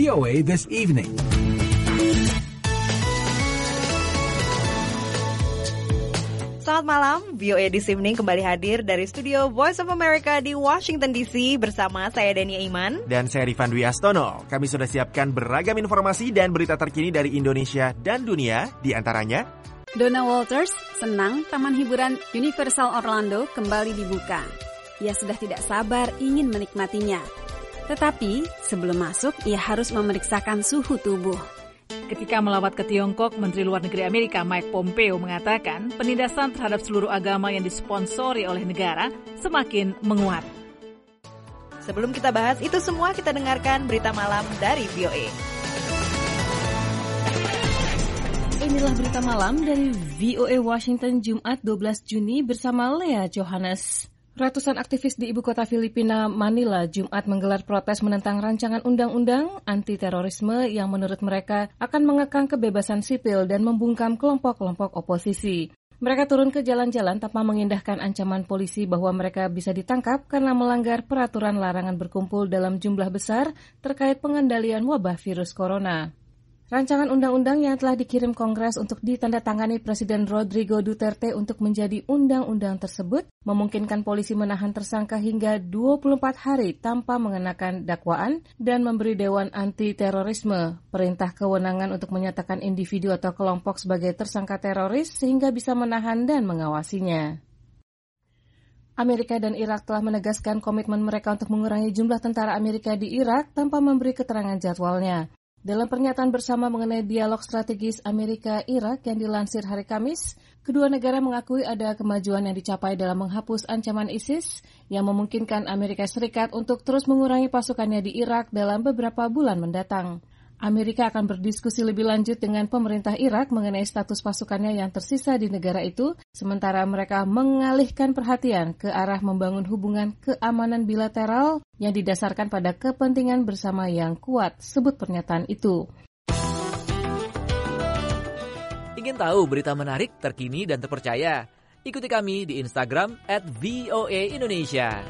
VOA This Evening. Selamat malam, VOA This Evening kembali hadir dari studio Voice of America di Washington DC bersama saya Dania Iman. Dan saya Rifan Dwi Astono. Kami sudah siapkan beragam informasi dan berita terkini dari Indonesia dan dunia, di antaranya Donna Walters senang Taman Hiburan Universal Orlando kembali dibuka. Ia sudah tidak sabar ingin menikmatinya. Tetapi sebelum masuk, ia harus memeriksakan suhu tubuh. Ketika melawat ke Tiongkok, Menteri Luar Negeri Amerika Mike Pompeo mengatakan penindasan terhadap seluruh agama yang disponsori oleh negara semakin menguat. Sebelum kita bahas itu semua, kita dengarkan berita malam dari VOA. Inilah berita malam dari VOA Washington Jumat 12 Juni bersama Lea Johannes. Ratusan aktivis di ibu kota Filipina, Manila, Jumat menggelar protes menentang rancangan undang-undang anti-terorisme yang menurut mereka akan mengekang kebebasan sipil dan membungkam kelompok-kelompok oposisi. Mereka turun ke jalan-jalan tanpa mengindahkan ancaman polisi bahwa mereka bisa ditangkap karena melanggar peraturan larangan berkumpul dalam jumlah besar terkait pengendalian wabah virus corona. Rancangan undang-undang yang telah dikirim Kongres untuk ditandatangani Presiden Rodrigo Duterte untuk menjadi undang-undang tersebut memungkinkan polisi menahan tersangka hingga 24 hari tanpa mengenakan dakwaan dan memberi Dewan Anti-Terorisme perintah kewenangan untuk menyatakan individu atau kelompok sebagai tersangka teroris sehingga bisa menahan dan mengawasinya. Amerika dan Irak telah menegaskan komitmen mereka untuk mengurangi jumlah tentara Amerika di Irak tanpa memberi keterangan jadwalnya. Dalam pernyataan bersama mengenai dialog strategis Amerika-Irak yang dilansir hari Kamis, kedua negara mengakui ada kemajuan yang dicapai dalam menghapus ancaman ISIS yang memungkinkan Amerika Serikat untuk terus mengurangi pasukannya di Irak dalam beberapa bulan mendatang. Amerika akan berdiskusi lebih lanjut dengan pemerintah Irak mengenai status pasukannya yang tersisa di negara itu, sementara mereka mengalihkan perhatian ke arah membangun hubungan keamanan bilateral yang didasarkan pada kepentingan bersama yang kuat, sebut pernyataan itu. Ingin tahu berita menarik, terkini, dan terpercaya? Ikuti kami di Instagram @VOA_Indonesia.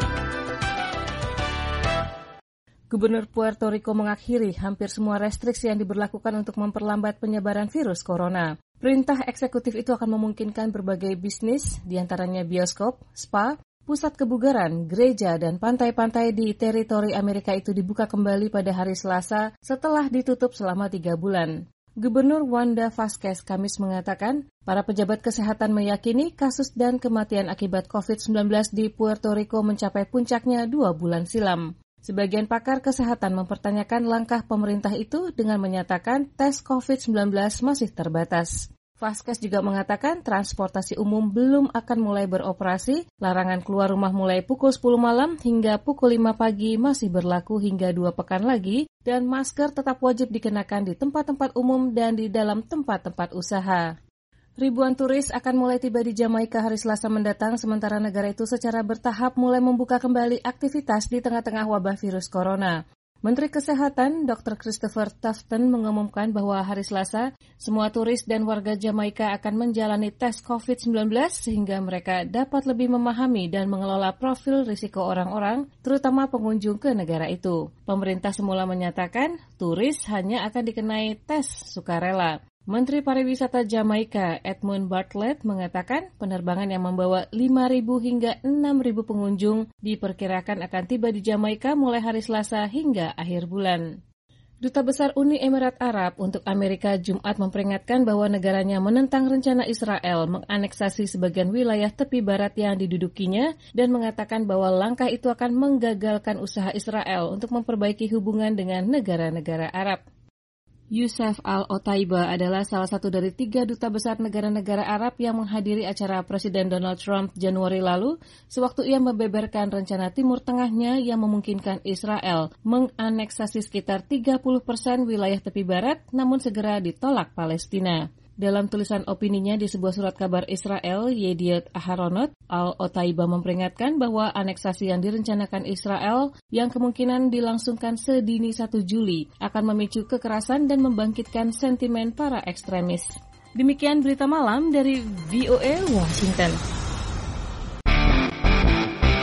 Gubernur Puerto Rico mengakhiri hampir semua restriksi yang diberlakukan untuk memperlambat penyebaran virus corona. Perintah eksekutif itu akan memungkinkan berbagai bisnis, diantaranya bioskop, spa, pusat kebugaran, gereja, dan pantai-pantai di teritori Amerika itu dibuka kembali pada hari Selasa setelah ditutup selama 3 bulan. Gubernur Wanda Vazquez Kamis mengatakan, para pejabat kesehatan meyakini kasus dan kematian akibat COVID-19 di Puerto Rico mencapai puncaknya 2 bulan silam. Sebagian pakar kesehatan mempertanyakan langkah pemerintah itu dengan menyatakan tes COVID-19 masih terbatas. Vazquez juga mengatakan transportasi umum belum akan mulai beroperasi, larangan keluar rumah mulai pukul 10 malam hingga pukul 5 pagi masih berlaku hingga 2 pekan lagi, dan masker tetap wajib dikenakan di tempat-tempat umum dan di dalam tempat-tempat usaha. Ribuan turis akan mulai tiba di Jamaika hari Selasa mendatang, sementara negara itu secara bertahap mulai membuka kembali aktivitas di tengah-tengah wabah virus corona. Menteri Kesehatan Dr. Christopher Tufton mengumumkan bahwa hari Selasa, semua turis dan warga Jamaika akan menjalani tes COVID-19 sehingga mereka dapat lebih memahami dan mengelola profil risiko orang-orang, terutama pengunjung ke negara itu. Pemerintah semula menyatakan turis hanya akan dikenai tes sukarela. Menteri Pariwisata Jamaika Edmund Bartlett mengatakan penerbangan yang membawa 5.000 hingga 6.000 pengunjung diperkirakan akan tiba di Jamaika mulai hari Selasa hingga akhir bulan. Duta Besar Uni Emirat Arab untuk Amerika Jumat memperingatkan bahwa negaranya menentang rencana Israel menganeksasi sebagian wilayah tepi barat yang didudukinya dan mengatakan bahwa langkah itu akan menggagalkan usaha Israel untuk memperbaiki hubungan dengan negara-negara Arab. Youssef Al-Otaiba adalah salah satu dari 3 duta besar negara-negara Arab yang menghadiri acara Presiden Donald Trump Januari lalu, sewaktu ia membeberkan rencana Timur Tengahnya yang memungkinkan Israel menganeksasi sekitar 30% wilayah tepi barat, namun segera ditolak Palestina. Dalam tulisan opininya di sebuah surat kabar Israel, Yediot Aharonot, Al-Otaiba memperingatkan bahwa aneksasi yang direncanakan Israel yang kemungkinan dilangsungkan sedini 1 Juli akan memicu kekerasan dan membangkitkan sentimen para ekstremis. Demikian berita malam dari VOA Washington. Juru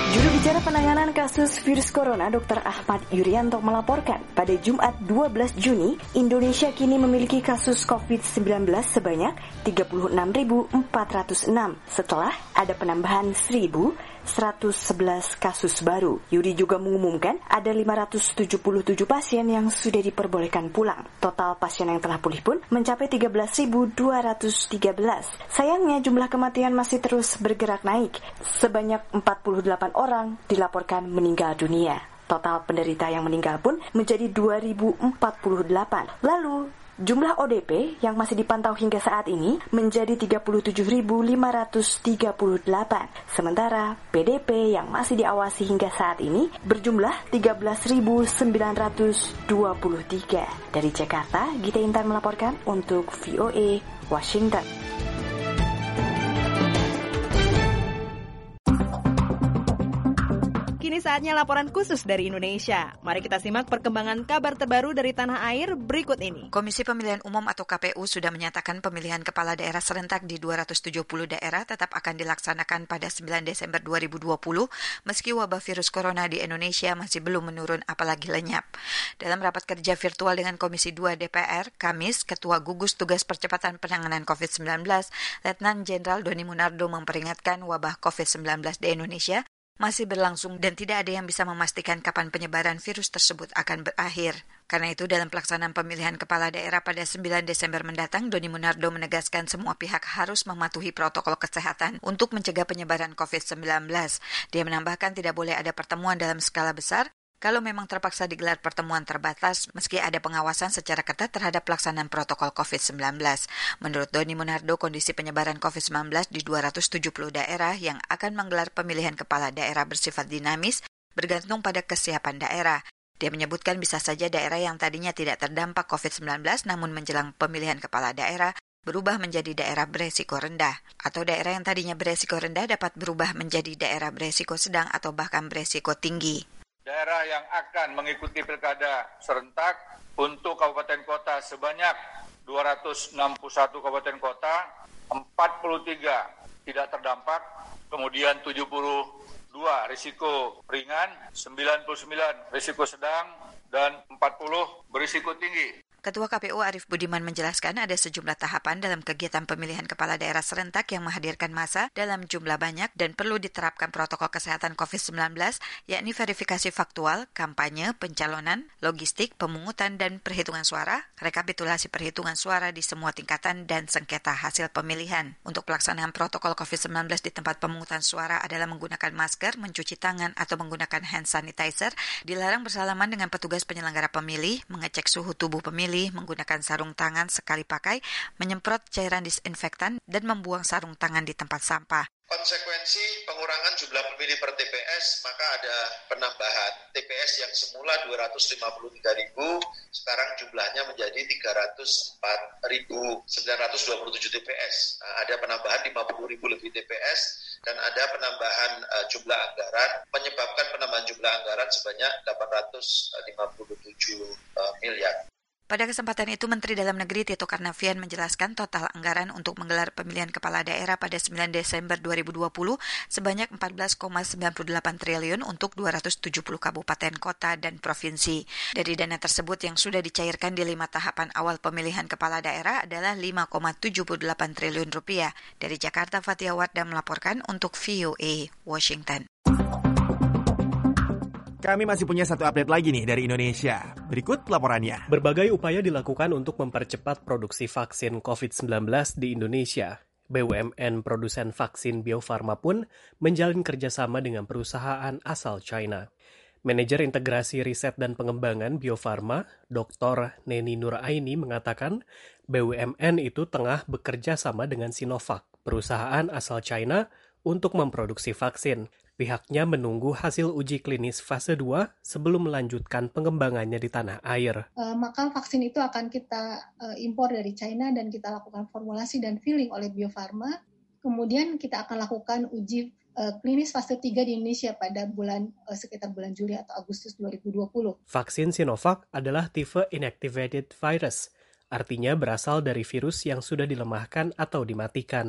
Bicara penanganan kasus virus corona, Dr. Ahmad Yuryanto melaporkan pada Jumat 12 Juni, Indonesia kini memiliki kasus COVID-19 sebanyak 36.406 setelah ada penambahan 1.111 kasus baru. Yuri juga mengumumkan ada 577 pasien yang sudah diperbolehkan pulang. Total pasien yang telah pulih pun mencapai 13.213. Sayangnya jumlah kematian masih terus bergerak naik. Sebanyak 48 orang dilaporkan meninggal dunia. Total penderita yang meninggal pun menjadi 2.048. Lalu, jumlah ODP yang masih dipantau hingga saat ini menjadi 37.538. Sementara PDP yang masih diawasi hingga saat ini berjumlah 13.923. Dari Jakarta, Gita Intan melaporkan untuk VOA Washington. Kini saatnya laporan khusus dari Indonesia. Mari kita simak perkembangan kabar terbaru dari tanah air berikut ini. Komisi Pemilihan Umum atau KPU sudah menyatakan pemilihan kepala daerah serentak di 270 daerah tetap akan dilaksanakan pada 9 Desember 2020 meski wabah virus corona di Indonesia masih belum menurun apalagi lenyap. Dalam rapat kerja virtual dengan Komisi 2 DPR, Kamis, Ketua Gugus Tugas Percepatan Penanganan COVID-19, Letnan Jenderal Doni Monardo memperingatkan wabah COVID-19 di Indonesia masih berlangsung dan tidak ada yang bisa memastikan kapan penyebaran virus tersebut akan berakhir. Karena itu, dalam pelaksanaan pemilihan kepala daerah pada 9 Desember mendatang, Doni Monardo menegaskan semua pihak harus mematuhi protokol kesehatan untuk mencegah penyebaran COVID-19. Dia menambahkan tidak boleh ada pertemuan dalam skala besar. Kalau memang terpaksa digelar pertemuan terbatas, meski ada pengawasan secara ketat terhadap pelaksanaan protokol COVID-19. Menurut Doni Monardo, kondisi penyebaran COVID-19 di 270 daerah yang akan menggelar pemilihan kepala daerah bersifat dinamis bergantung pada kesiapan daerah. Dia menyebutkan bisa saja daerah yang tadinya tidak terdampak COVID-19 namun menjelang pemilihan kepala daerah berubah menjadi daerah beresiko rendah. Atau daerah yang tadinya beresiko rendah dapat berubah menjadi daerah beresiko sedang atau bahkan beresiko tinggi. Daerah yang akan mengikuti pilkada serentak untuk kabupaten kota sebanyak 261 kabupaten kota, 43 tidak terdampak, kemudian 72 risiko ringan, 99 risiko sedang, dan 40 berisiko tinggi. Ketua KPU Arief Budiman menjelaskan ada sejumlah tahapan dalam kegiatan pemilihan kepala daerah serentak yang menghadirkan massa dalam jumlah banyak dan perlu diterapkan protokol kesehatan COVID-19, yakni verifikasi faktual, kampanye, pencalonan, logistik, pemungutan dan perhitungan suara, rekapitulasi perhitungan suara di semua tingkatan, dan sengketa hasil pemilihan. Untuk pelaksanaan protokol COVID-19 di tempat pemungutan suara adalah menggunakan masker, mencuci tangan atau menggunakan hand sanitizer, dilarang bersalaman dengan petugas penyelenggara pemilih, mengecek suhu tubuh pemilih, menggunakan sarung tangan sekali pakai, menyemprot cairan disinfektan, dan membuang sarung tangan di tempat sampah. Konsekuensi pengurangan jumlah pemilih per TPS, maka ada penambahan. TPS yang semula 253.000, sekarang jumlahnya menjadi 304.927 TPS. Nah, ada penambahan 50.000 lebih TPS, dan ada penambahan jumlah anggaran, menyebabkan penambahan jumlah anggaran sebanyak 857 miliar. Pada kesempatan itu, Menteri Dalam Negeri Tito Karnavian menjelaskan total anggaran untuk menggelar pemilihan kepala daerah pada 9 Desember 2020 sebanyak 14,98 triliun untuk 270 kabupaten, kota, dan provinsi. Dari dana tersebut yang sudah dicairkan di 5 tahapan awal pemilihan kepala daerah adalah 5,78 triliun rupiah. Dari Jakarta, Fatia Wardah melaporkan untuk VOA Washington. Kami masih punya satu update lagi nih dari Indonesia. Berikut laporannya. Berbagai upaya dilakukan untuk mempercepat produksi vaksin COVID-19 di Indonesia. BUMN produsen vaksin Bio Farma pun menjalin kerjasama dengan perusahaan asal China. Manajer Integrasi Riset dan Pengembangan Bio Farma, Dr. Neni Nuraini mengatakan BUMN itu tengah bekerja sama dengan Sinovac, perusahaan asal China, untuk memproduksi vaksin. Pihaknya menunggu hasil uji klinis fase 2 sebelum melanjutkan pengembangannya di tanah air. Maka vaksin itu akan kita impor dari China dan kita lakukan formulasi dan filling oleh Bio Farma. Kemudian kita akan lakukan uji klinis fase 3 di Indonesia pada sekitar bulan Juli atau Agustus 2020. Vaksin Sinovac adalah tipe inactivated virus, artinya berasal dari virus yang sudah dilemahkan atau dimatikan.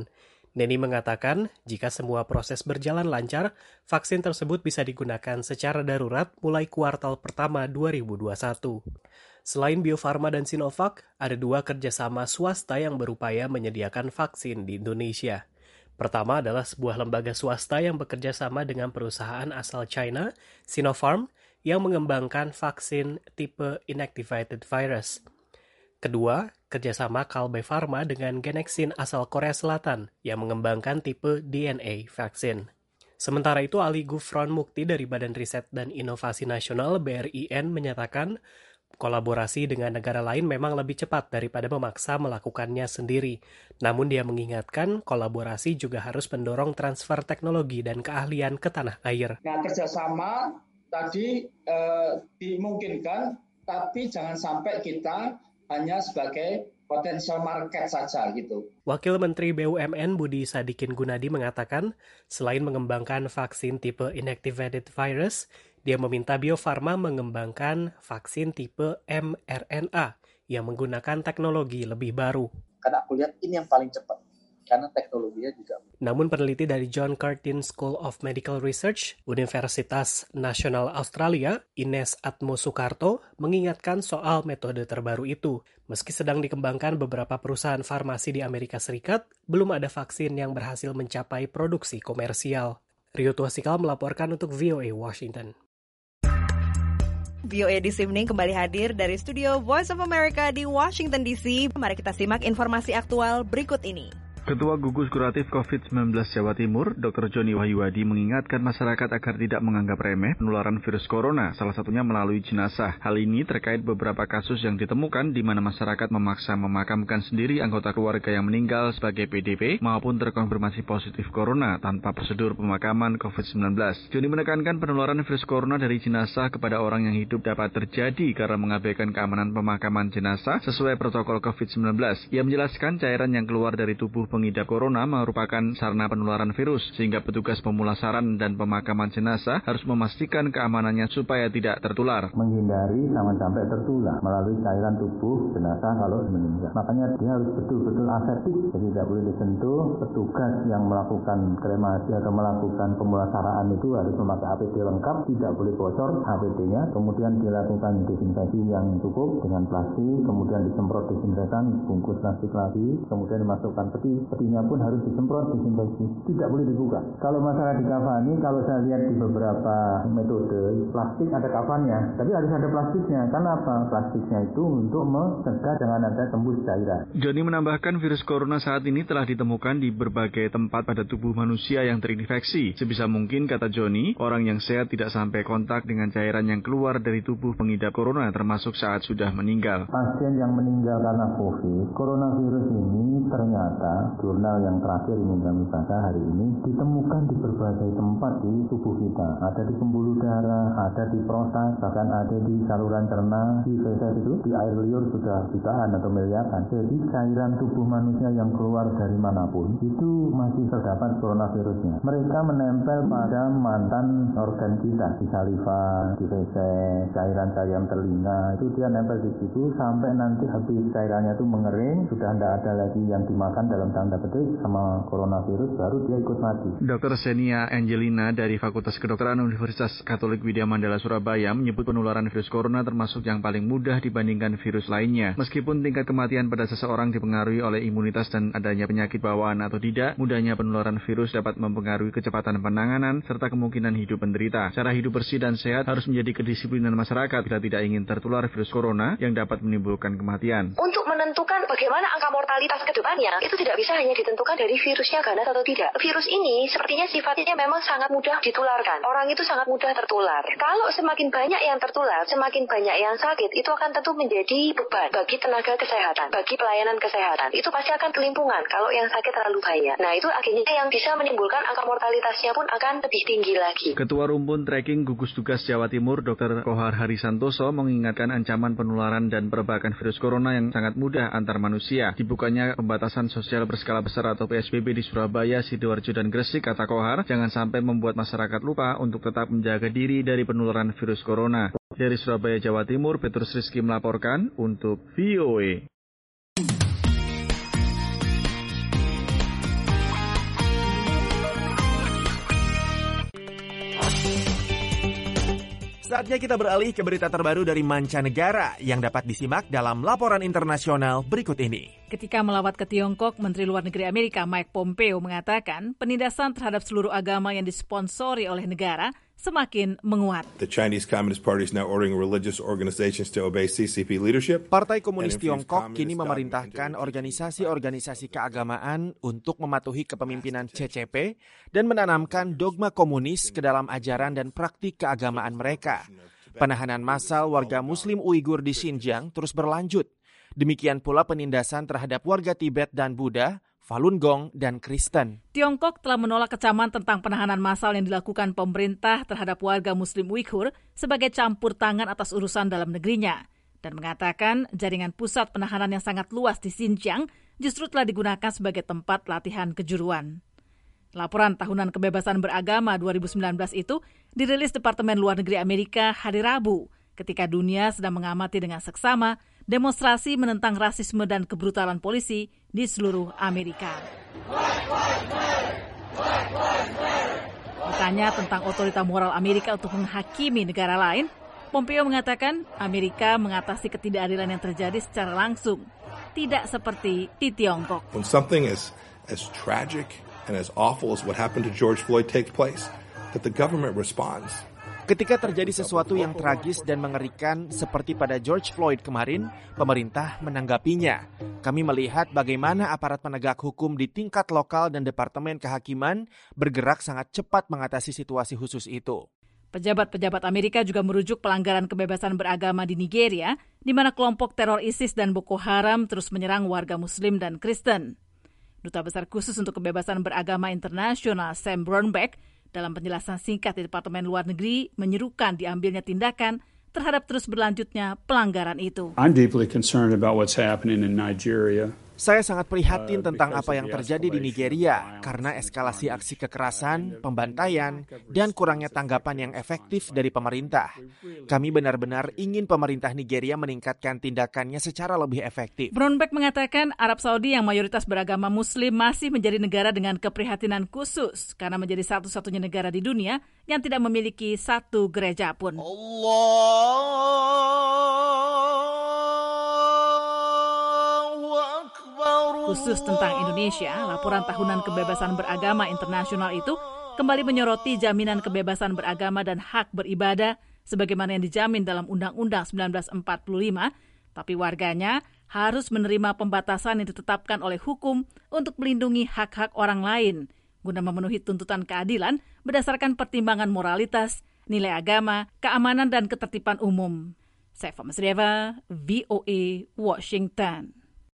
Neni mengatakan, jika semua proses berjalan lancar, vaksin tersebut bisa digunakan secara darurat mulai kuartal pertama 2021. Selain Bio Farma dan Sinovac, ada 2 kerjasama swasta yang berupaya menyediakan vaksin di Indonesia. Pertama adalah sebuah lembaga swasta yang bekerja sama dengan perusahaan asal China, Sinopharm, yang mengembangkan vaksin tipe inactivated virus. Kedua, kerjasama Kalbe Pharma dengan Genexin asal Korea Selatan yang mengembangkan tipe DNA vaksin. Sementara itu, Ali Gufron Mukti dari Badan Riset dan Inovasi Nasional BRIN menyatakan kolaborasi dengan negara lain memang lebih cepat daripada memaksa melakukannya sendiri. Namun dia mengingatkan kolaborasi juga harus mendorong transfer teknologi dan keahlian ke tanah air. Nah, kerjasama tadi dimungkinkan, tapi jangan sampai kita hanya sebagai potensial market saja gitu. Wakil Menteri BUMN Budi Sadikin Gunadi mengatakan, selain mengembangkan vaksin tipe inactivated virus, dia meminta Bio Farma mengembangkan vaksin tipe mRNA yang menggunakan teknologi lebih baru. Karena aku lihat ini yang paling cepat, karena teknologinya juga. Namun peneliti dari John Curtin School of Medical Research, Universitas Nasional Australia, Ines Atmo Soekarto, mengingatkan soal metode terbaru itu. Meski sedang dikembangkan beberapa perusahaan farmasi di Amerika Serikat, belum ada vaksin yang berhasil mencapai produksi komersial. Rio Tuasikal melaporkan untuk VOA Washington. VOA This Evening kembali hadir dari studio Voice of America di Washington DC. Mari kita simak informasi aktual berikut ini. Ketua Gugus Kuratif COVID-19 Jawa Timur, Dr. Joni Wahyuwadi mengingatkan masyarakat agar tidak menganggap remeh penularan virus corona, salah satunya melalui jenazah. Hal ini terkait beberapa kasus yang ditemukan di mana masyarakat memaksa memakamkan sendiri anggota keluarga yang meninggal sebagai PDP maupun terkonfirmasi positif corona tanpa prosedur pemakaman COVID-19. Joni menekankan penularan virus corona dari jenazah kepada orang yang hidup dapat terjadi karena mengabaikan keamanan pemakaman jenazah sesuai protokol COVID-19. Ia menjelaskan cairan yang keluar dari tubuh pengidap corona merupakan sarana penularan virus, sehingga petugas pemulasaran dan pemakaman jenazah harus memastikan keamanannya supaya tidak tertular. Menghindari jangan sampai tertular melalui cairan tubuh jenazah kalau meninggal. Makanya dia harus betul-betul aseptik, jadi tidak boleh disentuh. Petugas yang melakukan kremasi atau melakukan pemulasaraan itu harus memakai APD lengkap, tidak boleh bocor APD-nya. Kemudian dilakukan desinfeksi yang cukup dengan plastik, kemudian disemprot desinfektan, bungkus plastik lagi, kemudian dimasukkan petinya pun harus disemprot disinfeksi, tidak boleh dibuka. Kalau masalah di kafani, kalau saya lihat di beberapa metode plastik ada kafannya, tapi harus ada plastiknya. Karena apa? Plastiknya itu untuk mencegah jangan ada tembus cairan. Joni menambahkan virus corona saat ini telah ditemukan di berbagai tempat pada tubuh manusia yang terinfeksi. Sebisa mungkin, kata Joni, orang yang sehat tidak sampai kontak dengan cairan yang keluar dari tubuh pengidap corona, termasuk saat sudah meninggal. Pasien yang meninggal karena COVID, coronavirus ini ternyata jurnal yang terakhir ini kami baca hari ini ditemukan di berbagai tempat di tubuh kita. Ada di pembuluh darah, ada di prostat, bahkan ada di saluran cerna, di feses itu, di air liur sudah jutaan atau miliaran. Jadi cairan tubuh manusia yang keluar dari manapun itu masih terdapat coronavirusnya. Mereka menempel pada mantan organ kita, di saliva, di feses, cairan-cairan telinga, itu dia nempel di situ sampai nanti habis cairannya itu mengering, sudah tidak ada lagi yang dimakan dalam tanda petik sama coronavirus, baru dia ikut mati. Dr. Senia Angelina dari Fakultas Kedokteran Universitas Katolik Widya Mandala Surabaya menyebut penularan virus corona termasuk yang paling mudah dibandingkan virus lainnya. Meskipun tingkat kematian pada seseorang dipengaruhi oleh imunitas dan adanya penyakit bawaan atau tidak, mudahnya penularan virus dapat mempengaruhi kecepatan penanganan serta kemungkinan hidup penderita. Cara hidup bersih dan sehat harus menjadi kedisiplinan masyarakat bila tidak ingin tertular virus corona yang dapat menimbulkan kematian. Untuk menentukan bagaimana angka mortalitas ke depannya, itu tidak bisa hanya ditentukan dari virusnya ganas atau tidak. Virus ini sepertinya sifatnya memang sangat mudah ditularkan. Orang itu sangat mudah tertular. Kalau semakin banyak yang tertular, semakin banyak yang sakit, itu akan tentu menjadi beban bagi tenaga kesehatan, bagi pelayanan kesehatan. Itu pasti akan kelimpungan kalau yang sakit terlalu banyak. Nah, itu akhirnya yang bisa menimbulkan angka mortalitasnya pun akan lebih tinggi lagi. Ketua Rumpun Tracking Gugus Tugas Jawa Timur, Dr. Kohar Harisantoso, mengingatkan ancaman penularan dan perbakan virus corona yang sangat mudah antar manusia. Dibukanya pembatasan sosial berskala besar atau PSBB di Surabaya, Sidoarjo, dan Gresik, kata Kohar, jangan sampai membuat masyarakat lupa untuk tetap menjaga diri dari penularan virus corona. Dari Surabaya, Jawa Timur, Petrus Rizky melaporkan untuk VOA. Saatnya kita beralih ke berita terbaru dari mancanegara yang dapat disimak dalam laporan internasional berikut ini. Ketika melawat ke Tiongkok, Menteri Luar Negeri Amerika Mike Pompeo mengatakan penindasan terhadap seluruh agama yang disponsori oleh negara semakin menguat. The Chinese Communist Party is now ordering religious organizations to obey CCP leadership. Partai Komunis Tiongkok kini memerintahkan organisasi-organisasi keagamaan untuk mematuhi kepemimpinan CCP dan menanamkan dogma komunis ke dalam ajaran dan praktik keagamaan mereka. Penahanan massal warga Muslim Uighur di Xinjiang terus berlanjut. Demikian pula penindasan terhadap warga Tibet dan Buddha, Falun Gong, dan Kristen. Tiongkok telah menolak kecaman tentang penahanan massal yang dilakukan pemerintah terhadap warga Muslim Uighur sebagai campur tangan atas urusan dalam negerinya, dan mengatakan jaringan pusat penahanan yang sangat luas di Xinjiang justru telah digunakan sebagai tempat latihan kejuruan. Laporan tahunan kebebasan beragama 2019 itu dirilis Departemen Luar Negeri Amerika hari Rabu, ketika dunia sedang mengamati dengan seksama demonstrasi menentang rasisme dan kebrutalan polisi di seluruh Amerika. Ditanya tentang otorita moral Amerika untuk menghakimi negara lain, Pompeo mengatakan Amerika mengatasi ketidakadilan yang terjadi secara langsung, tidak seperti di Tiongkok. When something as tragic and as awful as what happened to George Floyd takes place, that the government responds. Ketika terjadi sesuatu yang tragis dan mengerikan seperti pada George Floyd kemarin, pemerintah menanggapinya. Kami melihat bagaimana aparat penegak hukum di tingkat lokal dan Departemen Kehakiman bergerak sangat cepat mengatasi situasi khusus itu. Pejabat-pejabat Amerika juga merujuk pelanggaran kebebasan beragama di Nigeria, di mana kelompok teror ISIS dan Boko Haram terus menyerang warga Muslim dan Kristen. Duta Besar Khusus untuk Kebebasan Beragama Internasional Sam Brownback dalam penjelasan singkat di Departemen Luar Negeri menyerukan diambilnya tindakan terhadap terus berlanjutnya pelanggaran itu. I'm deeply concerned about what's happening in Nigeria. Saya sangat prihatin tentang apa yang terjadi di Nigeria karena eskalasi aksi kekerasan, pembantaian, dan kurangnya tanggapan yang efektif dari pemerintah. Kami benar-benar ingin pemerintah Nigeria meningkatkan tindakannya secara lebih efektif. Brownback mengatakan Arab Saudi yang mayoritas beragama Muslim masih menjadi negara dengan keprihatinan khusus karena menjadi satu-satunya negara di dunia yang tidak memiliki satu gereja pun. Khusus tentang Indonesia, laporan tahunan kebebasan beragama internasional itu kembali menyoroti jaminan kebebasan beragama dan hak beribadah sebagaimana yang dijamin dalam Undang-Undang 1945, tapi warganya harus menerima pembatasan yang ditetapkan oleh hukum untuk melindungi hak-hak orang lain guna memenuhi tuntutan keadilan berdasarkan pertimbangan moralitas, nilai agama, keamanan, dan ketertiban umum. Saifa Masrieva, VOA, Washington.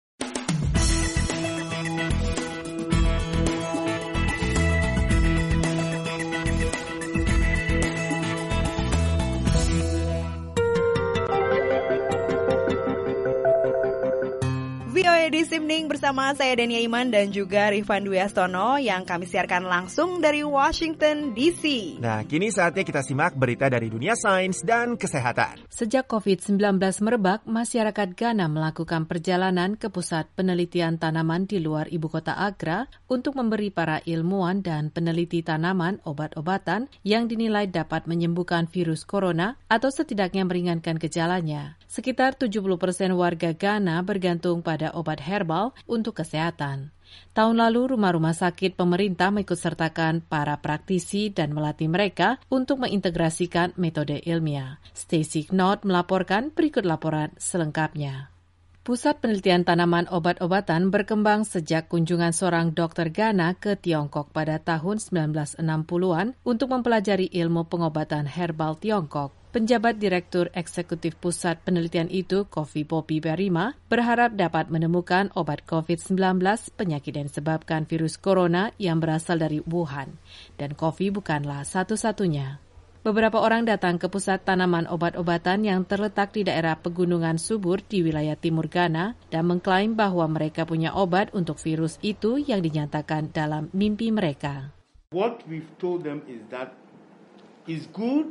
VOA This Evening bersama saya Dania Iman dan juga Rifan Dwi Astono yang kami siarkan langsung dari Washington DC. Nah, kini saatnya kita simak berita dari dunia sains dan kesehatan. Sejak COVID-19 merebak, masyarakat Ghana melakukan perjalanan ke pusat penelitian tanaman di luar ibu kota Accra untuk memberi para ilmuwan dan peneliti tanaman obat-obatan yang dinilai dapat menyembuhkan virus corona atau setidaknya meringankan gejalanya. Sekitar 70% warga Ghana bergantung pada obat herbal untuk kesehatan. Tahun lalu, rumah-rumah sakit pemerintah mengikutsertakan para praktisi dan melatih mereka untuk mengintegrasikan metode ilmiah. Stacey Knott melaporkan berikut laporan selengkapnya. Pusat penelitian tanaman obat-obatan berkembang sejak kunjungan seorang dokter Ghana ke Tiongkok pada tahun 1960-an untuk mempelajari ilmu pengobatan herbal Tiongkok. Penjabat Direktur Eksekutif Pusat Penelitian itu, Kofi Popi Berima, berharap dapat menemukan obat COVID-19 penyakit yang disebabkan virus corona yang berasal dari Wuhan. Dan Kofi bukanlah satu-satunya. Beberapa orang datang ke pusat tanaman obat-obatan yang terletak di daerah pegunungan subur di wilayah timur Ghana dan mengklaim bahwa mereka punya obat untuk virus itu yang dinyatakan dalam mimpi mereka. What we've told them is that is good.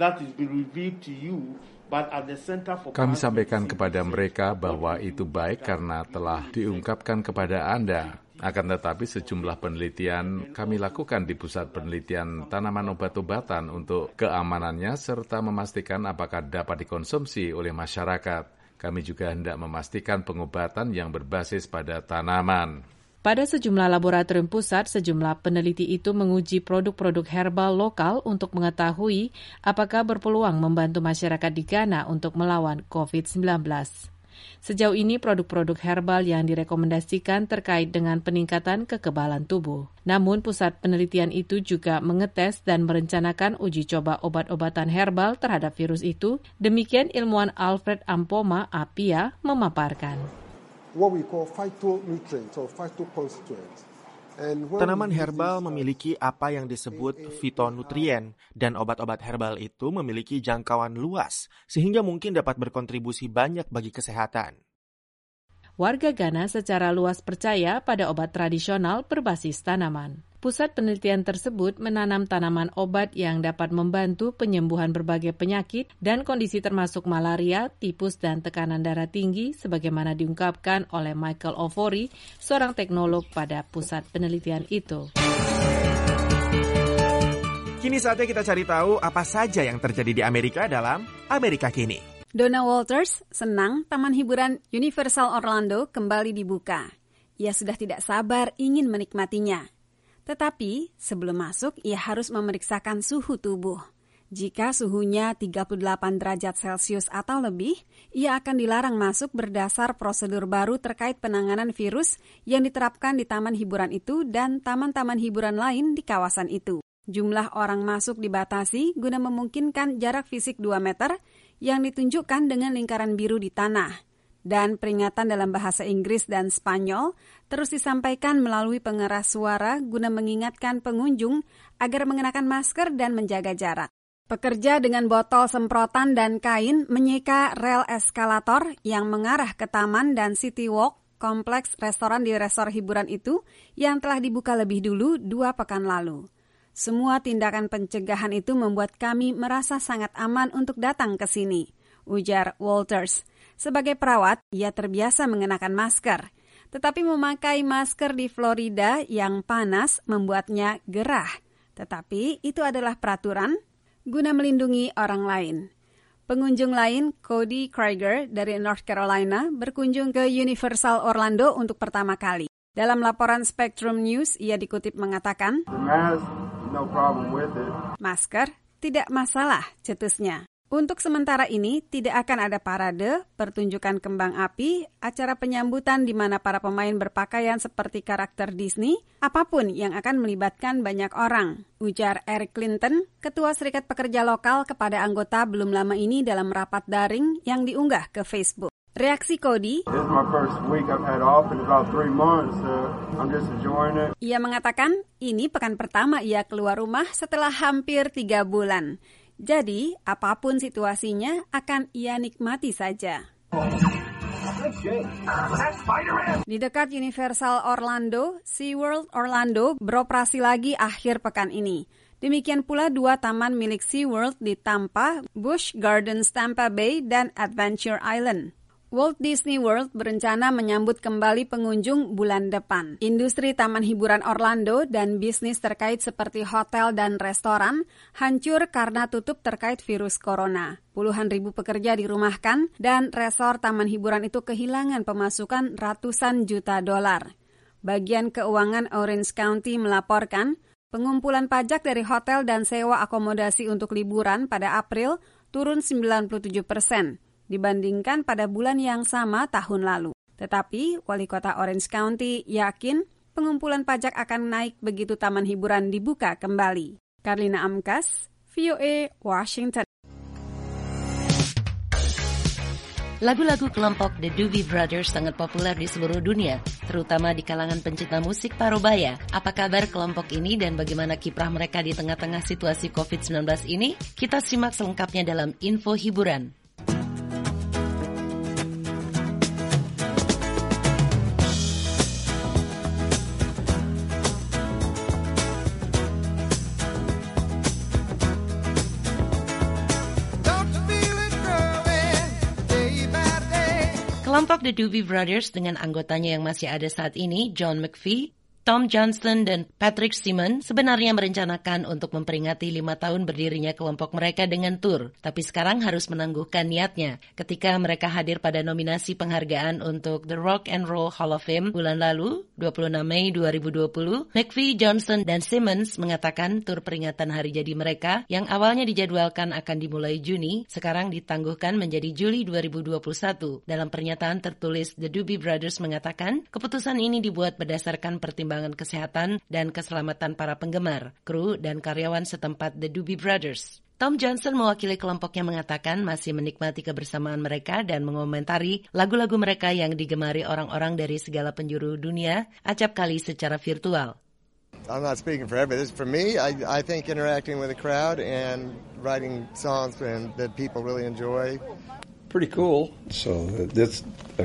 Kami sampaikan kepada mereka bahwa itu baik karena telah diungkapkan kepada Anda. Akan tetapi sejumlah penelitian kami lakukan di Pusat Penelitian Tanaman Obat-obatan untuk keamanannya serta memastikan apakah dapat dikonsumsi oleh masyarakat. Kami juga hendak memastikan pengobatan yang berbasis pada tanaman. Pada sejumlah laboratorium pusat, sejumlah peneliti itu menguji produk-produk herbal lokal untuk mengetahui apakah berpeluang membantu masyarakat di Ghana untuk melawan COVID-19. Sejauh ini produk-produk herbal yang direkomendasikan terkait dengan peningkatan kekebalan tubuh. Namun pusat penelitian itu juga mengetes dan merencanakan uji coba obat-obatan herbal terhadap virus itu. Demikian ilmuwan Alfred Ampoma, APIA, memaparkan. What we call phytonutrients or phytoconstituents. Tanaman herbal memiliki apa yang disebut fitonutrien, dan obat-obat herbal itu memiliki jangkauan luas, sehingga mungkin dapat berkontribusi banyak bagi kesehatan. Warga Ghana secara luas percaya pada obat tradisional berbasis tanaman. Pusat penelitian tersebut menanam tanaman obat yang dapat membantu penyembuhan berbagai penyakit dan kondisi termasuk malaria, tipus, dan tekanan darah tinggi, sebagaimana diungkapkan oleh Michael Ofori, seorang teknolog pada pusat penelitian itu. Kini saatnya kita cari tahu apa saja yang terjadi di Amerika dalam Amerika Kini. Donna Walters senang Taman Hiburan Universal Orlando kembali dibuka. Ia sudah tidak sabar ingin menikmatinya. Tetapi sebelum masuk, ia harus memeriksakan suhu tubuh. Jika suhunya 38 derajat Celcius atau lebih, ia akan dilarang masuk berdasar prosedur baru terkait penanganan virus yang diterapkan di taman hiburan itu dan taman-taman hiburan lain di kawasan itu. Jumlah orang masuk dibatasi guna memungkinkan jarak fisik 2 meter yang ditunjukkan dengan lingkaran biru di tanah. Dan peringatan dalam bahasa Inggris dan Spanyol terus disampaikan melalui pengeras suara guna mengingatkan pengunjung agar mengenakan masker dan menjaga jarak. Pekerja dengan botol semprotan dan kain menyeka rel eskalator yang mengarah ke taman dan City Walk, kompleks restoran di resor hiburan itu yang telah dibuka lebih dulu 2 pekan lalu. Semua tindakan pencegahan itu membuat kami merasa sangat aman untuk datang ke sini, ujar Walters. Sebagai perawat, ia terbiasa mengenakan masker. Tetapi memakai masker di Florida yang panas membuatnya gerah. Tetapi itu adalah peraturan guna melindungi orang lain. Pengunjung lain, Cody Krieger dari North Carolina, berkunjung ke Universal Orlando untuk pertama kali. Dalam laporan Spectrum News, ia dikutip mengatakan, masker tidak masalah, cetusnya. Untuk sementara ini, tidak akan ada parade, pertunjukan kembang api, acara penyambutan di mana para pemain berpakaian seperti karakter Disney, apapun yang akan melibatkan banyak orang, ujar Eric Clinton, Ketua Serikat Pekerja Lokal kepada anggota belum lama ini dalam rapat daring yang diunggah ke Facebook. Reaksi Cody, ia mengatakan ini pekan pertama ia keluar rumah setelah hampir 3 bulan. Jadi, apapun situasinya akan ia nikmati saja. Di dekat Universal Orlando, SeaWorld Orlando beroperasi lagi akhir pekan ini. Demikian pula 2 taman milik SeaWorld di Tampa, Busch Gardens Tampa Bay, dan Adventure Island. Walt Disney World berencana menyambut kembali pengunjung bulan depan. Industri taman hiburan Orlando dan bisnis terkait seperti hotel dan restoran hancur karena tutup terkait virus corona. Puluhan ribu pekerja dirumahkan dan resor taman hiburan itu kehilangan pemasukan ratusan juta dolar. Bagian keuangan Orange County melaporkan pengumpulan pajak dari hotel dan sewa akomodasi untuk liburan pada April turun 97%. Dibandingkan pada bulan yang sama tahun lalu. Tetapi, Wali Kota Orange County yakin pengumpulan pajak akan naik begitu taman hiburan dibuka kembali. Karlina Amkas, VOA, Washington. Lagu-lagu kelompok The Doobie Brothers sangat populer di seluruh dunia, terutama di kalangan pencinta musik Parubaya. Apa kabar kelompok ini dan bagaimana kiprah mereka di tengah-tengah situasi COVID-19 ini? Kita simak selengkapnya dalam Info Hiburan. Kelompok The Doobie Brothers dengan anggotanya yang masih ada saat ini, John McPhee, Tom Johnston dan Patrick Simmons sebenarnya merencanakan untuk memperingati 5 tahun berdirinya kelompok mereka dengan tur, tapi sekarang harus menangguhkan niatnya. Ketika mereka hadir pada nominasi penghargaan untuk The Rock and Roll Hall of Fame bulan lalu, 26 Mei 2020, McPhee, Johnston, dan Simmons mengatakan tur peringatan hari jadi mereka yang awalnya dijadwalkan akan dimulai Juni, sekarang ditangguhkan menjadi Juli 2021. Dalam pernyataan tertulis, The Doobie Brothers mengatakan, keputusan ini dibuat berdasarkan pertimbangan kesehatan dan keselamatan para penggemar, kru, dan karyawan setempat The Doobie Brothers. Tom Johnson mewakili kelompoknya mengatakan masih menikmati kebersamaan mereka dan mengomentari lagu-lagu mereka yang digemari orang-orang dari segala penjuru dunia acap kali secara virtual. I'm not speaking for everybody. For me, I think interacting with the crowd and writing songs that people really enjoy. Pretty cool. So that's,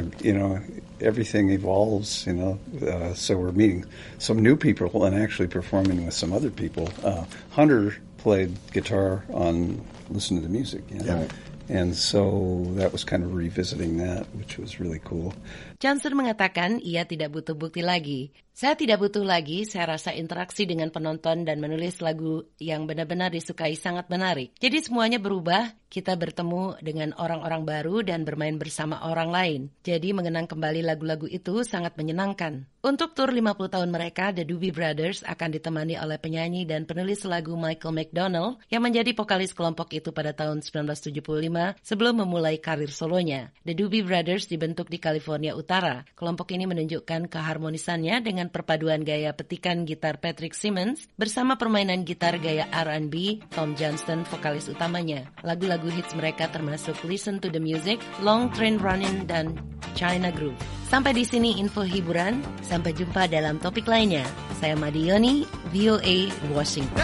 everything evolves, so we're meeting some new people and actually performing with some other people. Hunter played guitar on Listen to the Music, Yeah. And so that was kind of revisiting that, which was really cool. Johnson mengatakan ia tidak butuh bukti lagi. Saya tidak butuh lagi, saya rasa interaksi dengan penonton dan menulis lagu yang benar-benar disukai sangat menarik. Jadi semuanya berubah, kita bertemu dengan orang-orang baru dan bermain bersama orang lain. Jadi mengenang kembali lagu-lagu itu sangat menyenangkan. Untuk tur 50 tahun mereka, The Doobie Brothers akan ditemani oleh penyanyi dan penulis lagu Michael McDonald yang menjadi vokalis kelompok itu pada tahun 1975 sebelum memulai karir solonya. The Doobie Brothers dibentuk di California Utara. Kelompok ini menunjukkan keharmonisannya dengan perpaduan gaya petikan gitar Patrick Simmons bersama permainan gitar gaya R&B Tom Johnston, vokalis utamanya. Lagu-lagu hits mereka termasuk Listen to the Music, Long Train Running, dan China Groove. Sampai di sini info hiburan. Sampai jumpa dalam topik lainnya. Saya Madioni, VOA Washington.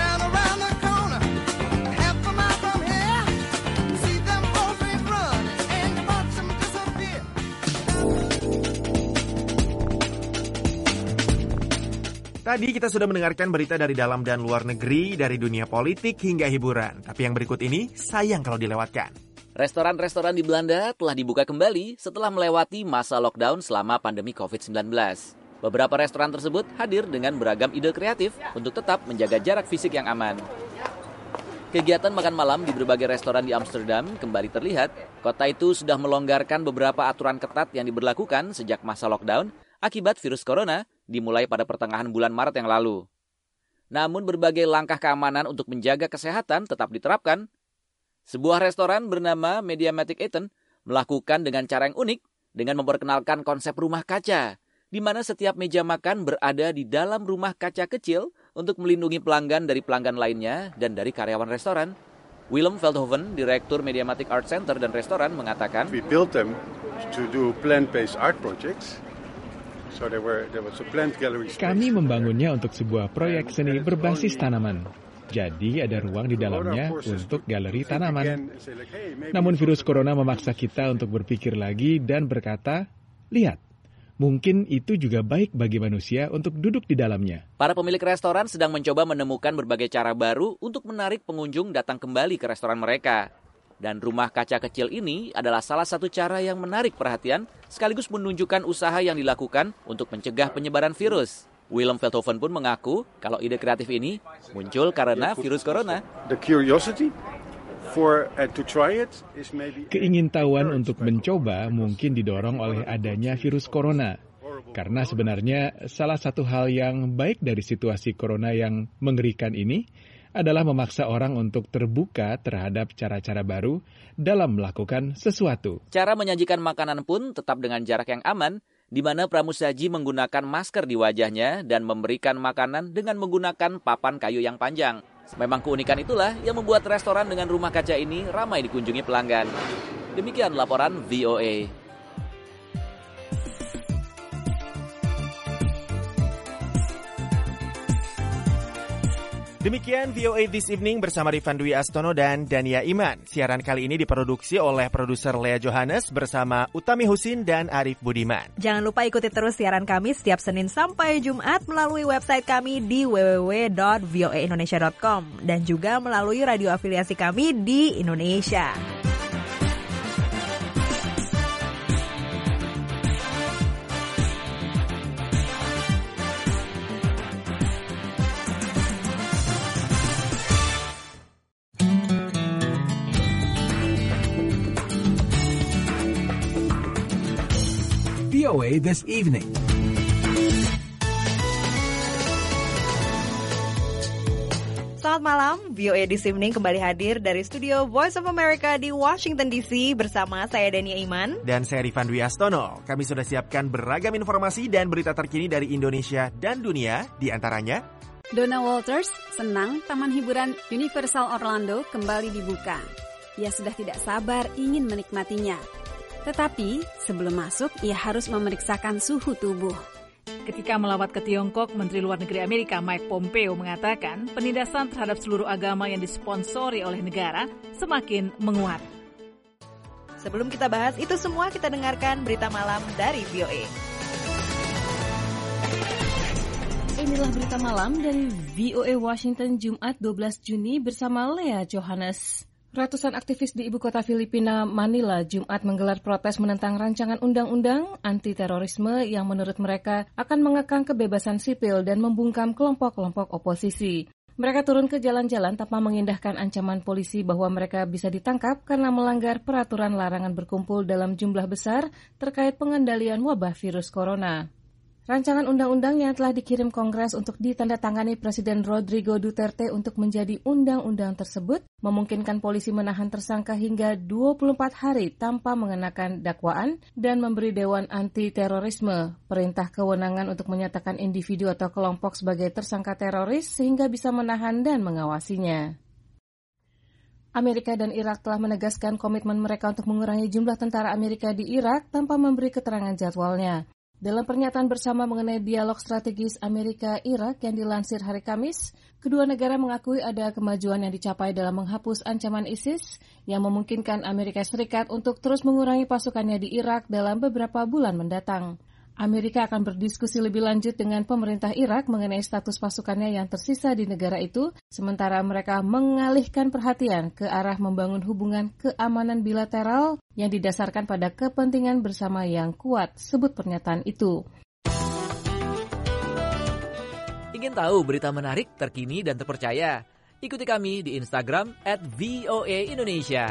Tadi kita sudah mendengarkan berita dari dalam dan luar negeri, dari dunia politik hingga hiburan. Tapi yang berikut ini sayang kalau dilewatkan. Restoran-restoran di Belanda telah dibuka kembali setelah melewati masa lockdown selama pandemi COVID-19. Beberapa restoran tersebut hadir dengan beragam ide kreatif untuk tetap menjaga jarak fisik yang aman. Kegiatan makan malam di berbagai restoran di Amsterdam kembali terlihat. Kota itu sudah melonggarkan beberapa aturan ketat yang diberlakukan sejak masa lockdown akibat virus corona dimulai pada pertengahan bulan Maret yang lalu. Namun berbagai langkah keamanan untuk menjaga kesehatan tetap diterapkan. Sebuah restoran bernama Mediamatic Eten melakukan dengan cara yang unik dengan memperkenalkan konsep rumah kaca, di mana setiap meja makan berada di dalam rumah kaca kecil untuk melindungi pelanggan dari pelanggan lainnya dan dari karyawan restoran. Willem Veldhoven, Direktur Mediamatic Art Center dan Restoran, mengatakan, We built them to do plant-based art projects. So there was a plant gallery space. Kami membangunnya untuk sebuah proyek seni berbasis tanaman. Jadi ada ruang di dalamnya untuk galeri tanaman. Namun virus corona memaksa kita untuk berpikir lagi dan berkata, lihat, mungkin itu juga baik bagi manusia untuk duduk di dalamnya. Para pemilik restoran sedang mencoba menemukan berbagai cara baru untuk menarik pengunjung datang kembali ke restoran mereka. Dan rumah kaca kecil ini adalah salah satu cara yang menarik perhatian sekaligus menunjukkan usaha yang dilakukan untuk mencegah penyebaran virus. Willem Veldhoven pun mengaku kalau ide kreatif ini muncul karena virus corona. The curiosity to try it is maybe... Keingintahuan untuk mencoba mungkin didorong oleh adanya virus corona. Karena sebenarnya salah satu hal yang baik dari situasi corona yang mengerikan ini adalah memaksa orang untuk terbuka terhadap cara-cara baru dalam melakukan sesuatu. Cara menyajikan makanan pun tetap dengan jarak yang aman, di mana pramusaji menggunakan masker di wajahnya dan memberikan makanan dengan menggunakan papan kayu yang panjang. Memang keunikan itulah yang membuat restoran dengan rumah kaca ini ramai dikunjungi pelanggan. Demikian laporan VOA. Demikian VOA This Evening bersama Rifan Dwi Astono dan Dania Iman. Siaran kali ini diproduksi oleh produser Lea Johannes bersama Utami Husin dan Arif Budiman. Jangan lupa ikuti terus siaran kami setiap Senin sampai Jumat melalui website kami di www.voaindonesia.com dan juga melalui radio afiliasi kami di Indonesia. VOA This Evening. Selamat malam, VOA This Evening kembali hadir dari studio Voice of America di Washington DC bersama saya Dania Iman. Dan saya Rifan Dwi Astono. Kami sudah siapkan beragam informasi dan berita terkini dari Indonesia dan dunia, di antaranya Donna Walters senang Taman Hiburan Universal Orlando kembali dibuka. Ia sudah tidak sabar ingin menikmatinya. Tetapi sebelum masuk, ia harus memeriksakan suhu tubuh. Ketika melawat ke Tiongkok, Menteri Luar Negeri Amerika Mike Pompeo mengatakan penindasan terhadap seluruh agama yang disponsori oleh negara semakin menguat. Sebelum kita bahas itu semua, kita dengarkan berita malam dari VOA. Inilah berita malam dari VOA Washington Jumat 12 Juni bersama Lea Johannes. Ratusan aktivis di ibu kota Filipina, Manila, Jumat menggelar protes menentang rancangan undang-undang anti-terorisme yang menurut mereka akan mengekang kebebasan sipil dan membungkam kelompok-kelompok oposisi. Mereka turun ke jalan-jalan tanpa mengindahkan ancaman polisi bahwa mereka bisa ditangkap karena melanggar peraturan larangan berkumpul dalam jumlah besar terkait pengendalian wabah virus corona. Rancangan undang-undang yang telah dikirim Kongres untuk ditandatangani Presiden Rodrigo Duterte untuk menjadi undang-undang tersebut memungkinkan polisi menahan tersangka hingga 24 hari tanpa mengenakan dakwaan dan memberi Dewan Anti-Terorisme perintah kewenangan untuk menyatakan individu atau kelompok sebagai tersangka teroris sehingga bisa menahan dan mengawasinya. Amerika dan Irak telah menegaskan komitmen mereka untuk mengurangi jumlah tentara Amerika di Irak tanpa memberi keterangan jadwalnya. Dalam pernyataan bersama mengenai dialog strategis Amerika-Irak yang dilansir hari Kamis, kedua negara mengakui ada kemajuan yang dicapai dalam menghapus ancaman ISIS yang memungkinkan Amerika Serikat untuk terus mengurangi pasukannya di Irak dalam beberapa bulan mendatang. Amerika akan berdiskusi lebih lanjut dengan pemerintah Irak mengenai status pasukannya yang tersisa di negara itu, sementara mereka mengalihkan perhatian ke arah membangun hubungan keamanan bilateral yang didasarkan pada kepentingan bersama yang kuat, sebut pernyataan itu. Ingin tahu berita menarik, terkini, dan terpercaya? Ikuti kami di Instagram @VOA_Indonesia.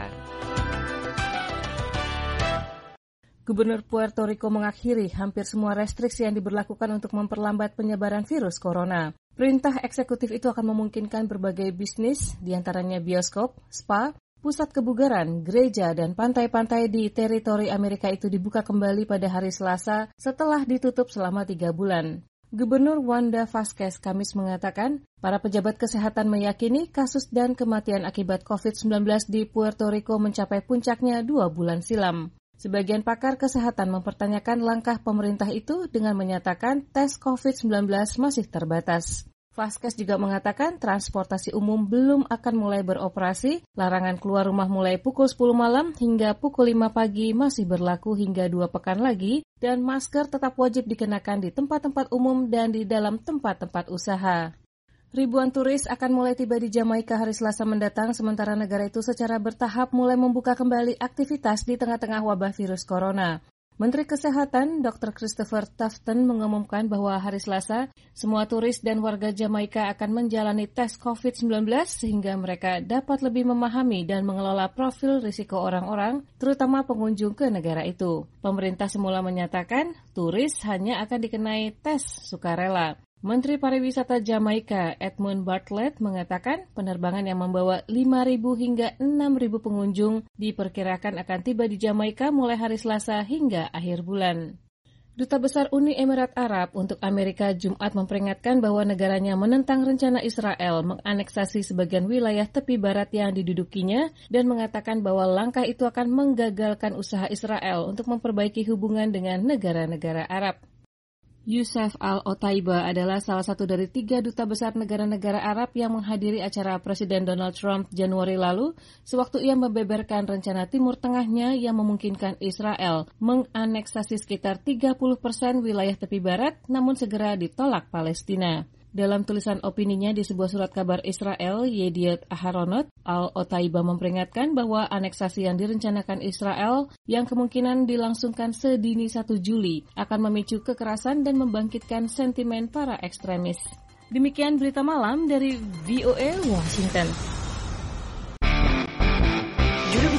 Gubernur Puerto Rico mengakhiri hampir semua restriksi yang diberlakukan untuk memperlambat penyebaran virus corona. Perintah eksekutif itu akan memungkinkan berbagai bisnis, diantaranya bioskop, spa, pusat kebugaran, gereja, dan pantai-pantai di teritori Amerika itu dibuka kembali pada hari Selasa setelah ditutup selama 3 bulan. Gubernur Wanda Vazquez Kamis mengatakan, para pejabat kesehatan meyakini kasus dan kematian akibat COVID-19 di Puerto Rico mencapai puncaknya 2 bulan silam. Sebagian pakar kesehatan mempertanyakan langkah pemerintah itu dengan menyatakan tes COVID-19 masih terbatas. Vazquez juga mengatakan transportasi umum belum akan mulai beroperasi, larangan keluar rumah mulai pukul 10 malam hingga pukul 5 pagi masih berlaku hingga 2 pekan lagi, dan masker tetap wajib dikenakan di tempat-tempat umum dan di dalam tempat-tempat usaha. Ribuan turis akan mulai tiba di Jamaika hari Selasa mendatang, sementara negara itu secara bertahap mulai membuka kembali aktivitas di tengah-tengah wabah virus corona. Menteri Kesehatan Dr. Christopher Tufton mengumumkan bahwa hari Selasa, semua turis dan warga Jamaika akan menjalani tes COVID-19 sehingga mereka dapat lebih memahami dan mengelola profil risiko orang-orang, terutama pengunjung ke negara itu. Pemerintah semula menyatakan turis hanya akan dikenai tes sukarela. Menteri Pariwisata Jamaika Edmund Bartlett mengatakan penerbangan yang membawa 5.000 hingga 6.000 pengunjung diperkirakan akan tiba di Jamaika mulai hari Selasa hingga akhir bulan. Duta Besar Uni Emirat Arab untuk Amerika Jumat memperingatkan bahwa negaranya menentang rencana Israel menganeksasi sebagian wilayah tepi barat yang didudukinya dan mengatakan bahwa langkah itu akan menggagalkan usaha Israel untuk memperbaiki hubungan dengan negara-negara Arab. Youssef Al-Otaiba adalah salah satu dari 3 duta besar negara-negara Arab yang menghadiri acara Presiden Donald Trump Januari lalu, sewaktu ia membeberkan rencana Timur Tengahnya yang memungkinkan Israel menganeksasi sekitar 30% wilayah tepi barat, namun segera ditolak Palestina. Dalam tulisan opininya di sebuah surat kabar Israel, Yediot Aharonot, Al-Otaiba memperingatkan bahwa aneksasi yang direncanakan Israel yang kemungkinan dilangsungkan sedini 1 Juli akan memicu kekerasan dan membangkitkan sentimen para ekstremis. Demikian berita malam dari VOA Washington. Juru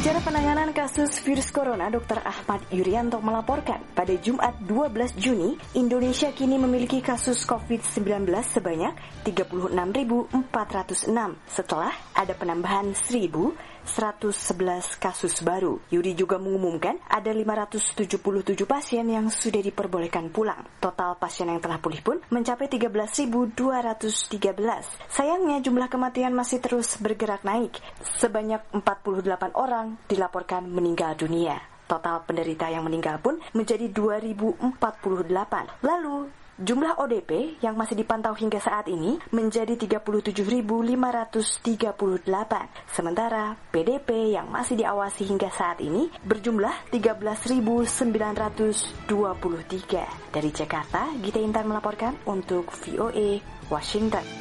Bicara penanganan kasus virus corona, Dr. Ahmad Yuryanto melaporkan pada Jumat 12 Juni, Indonesia kini memiliki kasus COVID-19 sebanyak 36.406 setelah ada penambahan 1.111 kasus baru. Yuri juga mengumumkan ada 577 pasien yang sudah diperbolehkan pulang. Total pasien yang telah pulih pun mencapai 13.213. Sayangnya jumlah kematian masih terus bergerak naik. Sebanyak 48 orang dilaporkan meninggal dunia. Total penderita yang meninggal pun menjadi 2.048. Lalu, jumlah ODP yang masih dipantau hingga saat ini menjadi 37.538. Sementara PDP yang masih diawasi hingga saat ini berjumlah 13.923. Dari Jakarta, Gita Intan melaporkan untuk VOA Washington.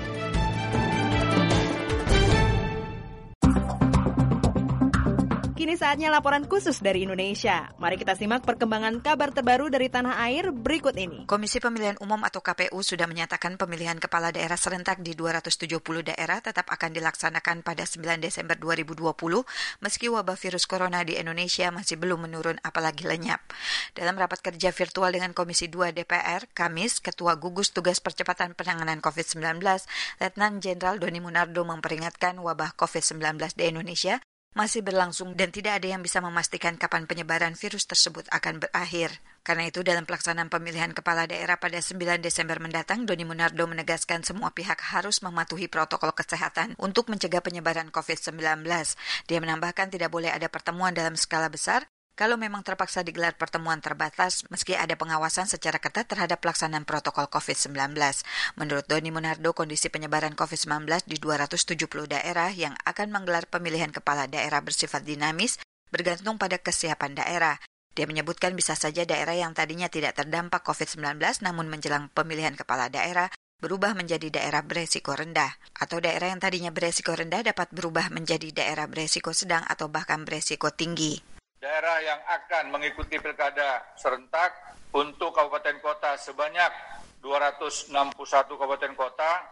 Kini saatnya laporan khusus dari Indonesia. Mari kita simak perkembangan kabar terbaru dari tanah air berikut ini. Komisi Pemilihan Umum atau KPU sudah menyatakan pemilihan kepala daerah serentak di 270 daerah tetap akan dilaksanakan pada 9 Desember 2020 meski wabah virus corona di Indonesia masih belum menurun apalagi lenyap. Dalam rapat kerja virtual dengan Komisi 2 DPR, Kamis, Ketua Gugus Tugas Percepatan Penanganan COVID-19, Letnan Jenderal Doni Monardo memperingatkan wabah COVID-19 di Indonesia masih berlangsung dan tidak ada yang bisa memastikan kapan penyebaran virus tersebut akan berakhir. Karena itu, dalam pelaksanaan pemilihan kepala daerah pada 9 Desember mendatang, Doni Monardo menegaskan semua pihak harus mematuhi protokol kesehatan untuk mencegah penyebaran COVID-19. Dia menambahkan tidak boleh ada pertemuan dalam skala besar. Kalau memang terpaksa digelar pertemuan terbatas, meski ada pengawasan secara ketat terhadap pelaksanaan protokol COVID-19. Menurut Doni Monardo, kondisi penyebaran COVID-19 di 270 daerah yang akan menggelar pemilihan kepala daerah bersifat dinamis bergantung pada kesiapan daerah. Dia menyebutkan bisa saja daerah yang tadinya tidak terdampak COVID-19 namun menjelang pemilihan kepala daerah berubah menjadi daerah beresiko rendah. Atau daerah yang tadinya beresiko rendah dapat berubah menjadi daerah beresiko sedang atau bahkan beresiko tinggi. Daerah yang akan mengikuti pilkada serentak untuk kabupaten kota sebanyak 261 kabupaten kota,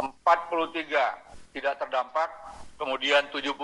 43 tidak terdampak, kemudian 72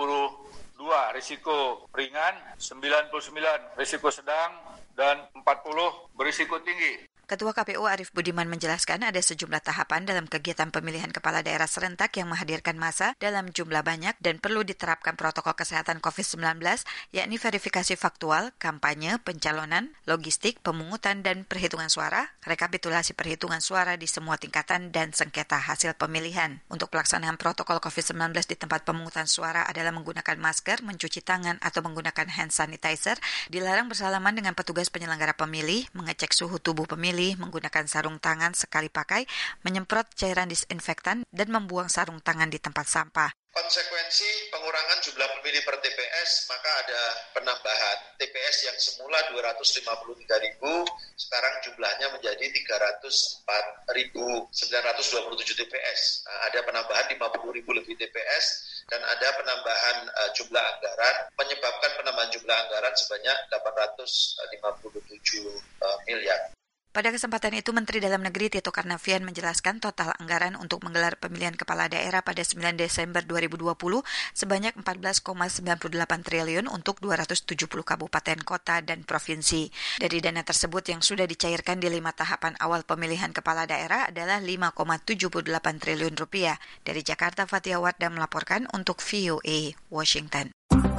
risiko ringan, 99 risiko sedang, dan 40 berisiko tinggi. Ketua KPU Arief Budiman menjelaskan ada sejumlah tahapan dalam kegiatan pemilihan kepala daerah serentak yang menghadirkan massa dalam jumlah banyak dan perlu diterapkan protokol kesehatan COVID-19, yakni verifikasi faktual, kampanye, pencalonan, logistik, pemungutan dan perhitungan suara, rekapitulasi perhitungan suara di semua tingkatan, dan sengketa hasil pemilihan. Untuk pelaksanaan protokol COVID-19 di tempat pemungutan suara adalah menggunakan masker, mencuci tangan atau menggunakan hand sanitizer, dilarang bersalaman dengan petugas penyelenggara pemilih, mengecek suhu tubuh pemilih, menggunakan sarung tangan sekali pakai, menyemprot cairan disinfektan, dan membuang sarung tangan di tempat sampah. Konsekuensi pengurangan jumlah pemilih per TPS, maka ada penambahan TPS yang semula 253.000, sekarang jumlahnya menjadi 304.927 TPS. Nah, ada penambahan 50.000 lebih TPS, dan ada penambahan jumlah anggaran, menyebabkan penambahan jumlah anggaran sebanyak 857 miliar. Pada kesempatan itu, Menteri Dalam Negeri Tito Karnavian menjelaskan total anggaran untuk menggelar pemilihan kepala daerah pada 9 Desember 2020 sebanyak 14,98 triliun untuk 270 kabupaten, kota, dan provinsi. Dari dana tersebut yang sudah dicairkan di 5 tahapan awal pemilihan kepala daerah adalah 5,78 triliun rupiah. Dari Jakarta, Fatia Wardah melaporkan untuk VOA Washington.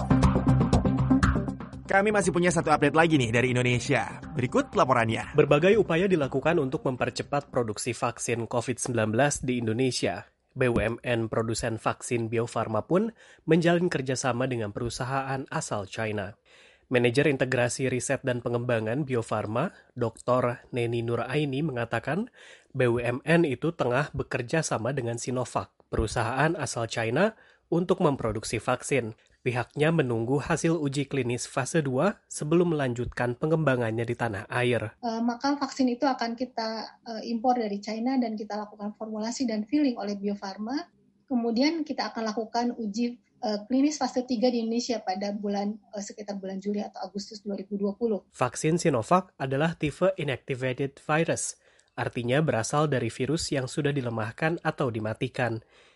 Kami masih punya satu update lagi nih dari Indonesia. Berikut laporannya. Berbagai upaya dilakukan untuk mempercepat produksi vaksin COVID-19 di Indonesia. BUMN produsen vaksin Bio Farma pun menjalin kerjasama dengan perusahaan asal China. Manajer Integrasi Riset dan Pengembangan Bio Farma, Dr. Neni Nuraini mengatakan BUMN itu tengah bekerja sama dengan Sinovac, perusahaan asal China, untuk memproduksi vaksin. Pihaknya menunggu hasil uji klinis fase 2 sebelum melanjutkan pengembangannya di tanah air. Maka vaksin itu akan kita impor dari China dan kita lakukan formulasi dan filling oleh Bio Farma. Kemudian kita akan lakukan uji klinis fase 3 di Indonesia pada sekitar bulan Juli atau Agustus 2020. Vaksin Sinovac adalah tipe inactivated virus, artinya berasal dari virus yang sudah dilemahkan atau dimatikan.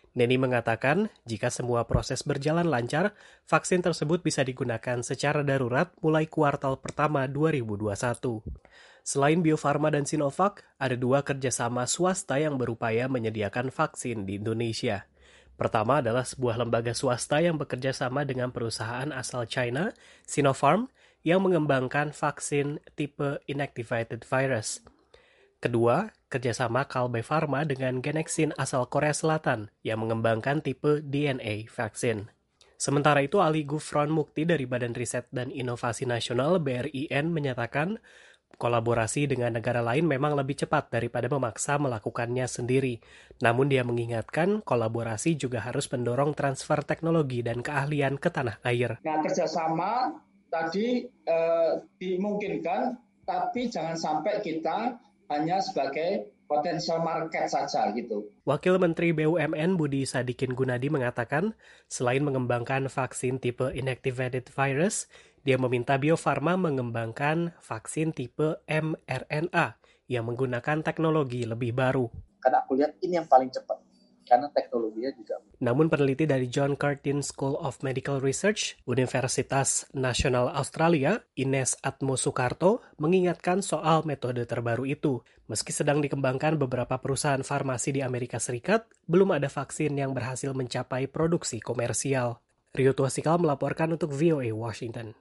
Neni mengatakan, jika semua proses berjalan lancar, vaksin tersebut bisa digunakan secara darurat mulai kuartal pertama 2021. Selain Bio Farma dan Sinovac, ada 2 kerjasama swasta yang berupaya menyediakan vaksin di Indonesia. Pertama adalah sebuah lembaga swasta yang bekerja sama dengan perusahaan asal China, Sinopharm, yang mengembangkan vaksin tipe inactivated virus. Kedua, kerjasama Kalbe Pharma dengan Genexin asal Korea Selatan yang mengembangkan tipe DNA vaksin. Sementara itu, Ali Gufron Mukti dari Badan Riset dan Inovasi Nasional BRIN menyatakan kolaborasi dengan negara lain memang lebih cepat daripada memaksa melakukannya sendiri. Namun dia mengingatkan kolaborasi juga harus mendorong transfer teknologi dan keahlian ke tanah air. Nah, kerjasama tadi dimungkinkan, tapi jangan sampai kita hanya sebagai potensial market saja gitu. Wakil Menteri BUMN Budi Sadikin Gunadi mengatakan, selain mengembangkan vaksin tipe inactivated virus, dia meminta Bio Farma mengembangkan vaksin tipe mRNA yang menggunakan teknologi lebih baru. Karena aku lihat ini yang paling cepat, karena teknologinya juga. Namun peneliti dari John Curtin School of Medical Research, Universitas Nasional Australia, Ines Atmo Soekarto, mengingatkan soal metode terbaru itu. Meski sedang dikembangkan beberapa perusahaan farmasi di Amerika Serikat, belum ada vaksin yang berhasil mencapai produksi komersial. Rio Tuasikal melaporkan untuk VOA Washington.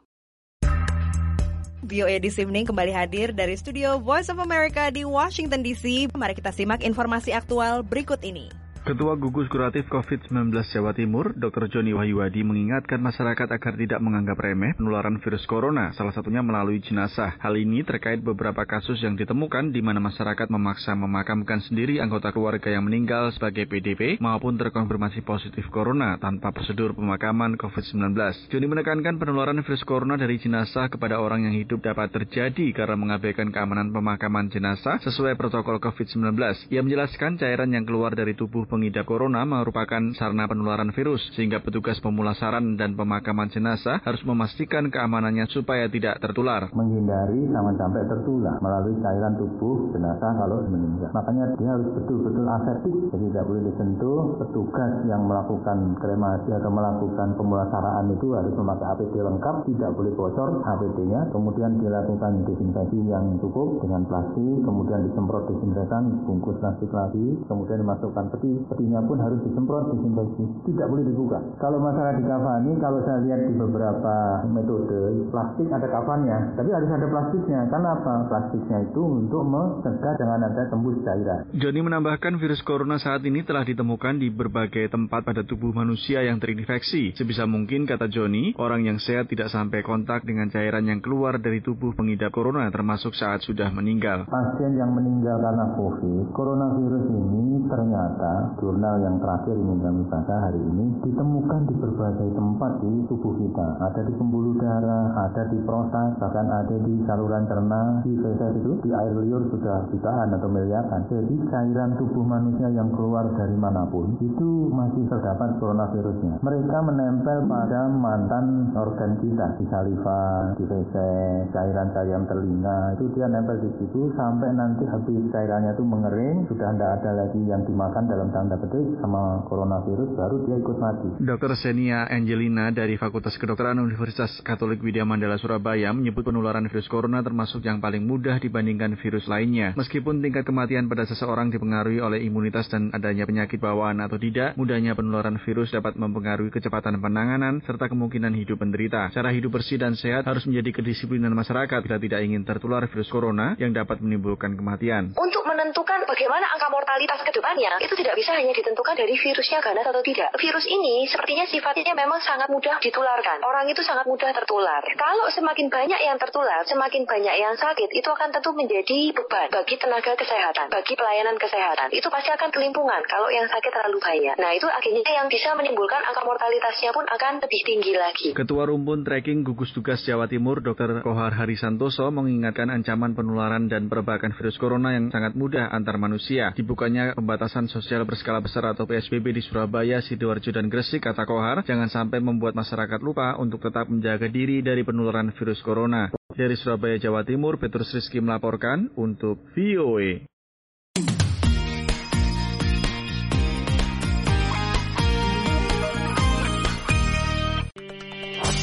VOA This Evening kembali hadir dari studio Voice of America di Washington DC. Mari kita simak informasi aktual berikut ini. Ketua Gugus Kuratif COVID-19 Jawa Timur, Dr. Joni Wahyuwadi mengingatkan masyarakat agar tidak menganggap remeh penularan virus corona, salah satunya melalui jenazah. Hal ini terkait beberapa kasus yang ditemukan di mana masyarakat memaksa memakamkan sendiri anggota keluarga yang meninggal sebagai PDP maupun terkonfirmasi positif corona tanpa prosedur pemakaman COVID-19. Joni menekankan penularan virus corona dari jenazah kepada orang yang hidup dapat terjadi karena mengabaikan keamanan pemakaman jenazah sesuai protokol COVID-19. Ia menjelaskan cairan yang keluar dari tubuh pengidap corona merupakan sarana penularan virus, sehingga petugas pemulasaran dan pemakaman jenazah harus memastikan keamanannya supaya tidak tertular. Menghindari jangan sampai tertular melalui cairan tubuh jenazah kalau meninggal. Makanya dia harus betul-betul aseptik, jadi tidak boleh disentuh. Petugas yang melakukan kremasi atau melakukan pemulasaraan itu harus memakai APD lengkap, tidak boleh bocor APD-nya. Kemudian dilakukan desinfeksi yang cukup dengan plastik, kemudian disemprot desinfektan, bungkus plastik lagi, kemudian dimasukkan petinya pun harus disemprot disinfeksi, tidak boleh dibuka. Kalau masalah dikafani, kalau saya lihat di beberapa metode plastik ada kafannya, tapi harus ada plastiknya. Karena apa? Plastiknya itu untuk mencegah jangan ada tembus cairan. Joni menambahkan virus corona saat ini telah ditemukan di berbagai tempat pada tubuh manusia yang terinfeksi. Sebisa mungkin, kata Joni, orang yang sehat tidak sampai kontak dengan cairan yang keluar dari tubuh pengidap corona, termasuk saat sudah meninggal. Pasien yang meninggal karena COVID, coronavirus ini ternyata jurnal yang terakhir ini kami baca hari ini ditemukan di berbagai tempat di tubuh kita. Ada di pembuluh darah, ada di prostat, bahkan ada di saluran cerna, di feses itu, di air liur sudah jutaan atau miliaran. Jadi cairan tubuh manusia yang keluar dari manapun itu masih terdapat coronavirusnya. Mereka menempel pada mantan organ kita, di saliva, di feses, cairan-cairan telinga, itu dia nempel di situ sampai nanti habis cairannya itu mengering, sudah tidak ada lagi yang dimakan dalam tanda petik sama coronavirus, baru dia ikut mati. Dr. Senia Angelina dari Fakultas Kedokteran Universitas Katolik Widya Mandala Surabaya menyebut penularan virus corona termasuk yang paling mudah dibandingkan virus lainnya. Meskipun tingkat kematian pada seseorang dipengaruhi oleh imunitas dan adanya penyakit bawaan atau tidak, mudahnya penularan virus dapat mempengaruhi kecepatan penanganan serta kemungkinan hidup penderita. Cara hidup bersih dan sehat harus menjadi kedisiplinan masyarakat bila tidak ingin tertular virus corona yang dapat menimbulkan kematian. Untuk menentukan bagaimana angka mortalitas ke depannya, itu tidak bisa hanya ditentukan dari virusnya ganas atau tidak. Virus ini sepertinya sifatnya memang sangat mudah ditularkan. Orang itu sangat mudah tertular. Kalau semakin banyak yang tertular, semakin banyak yang sakit, itu akan tentu menjadi beban bagi tenaga kesehatan, bagi pelayanan kesehatan. Itu pasti akan kelimpungan kalau yang sakit terlalu banyak. Nah, itu akhirnya yang bisa menimbulkan angka mortalitasnya pun akan lebih tinggi lagi. Ketua Rumpun Tracking Gugus Tugas Jawa Timur, Dr. Kohar Harisantoso, mengingatkan ancaman penularan dan perbakan virus corona yang sangat mudah antar manusia. Dibukanya pembatasan sosial berskala besar atau PSBB di Surabaya, Sidoarjo, dan Gresik, kata Kohar, jangan sampai membuat masyarakat lupa untuk tetap menjaga diri dari penularan virus corona. Dari Surabaya, Jawa Timur, Petrus Rizky melaporkan untuk VOA.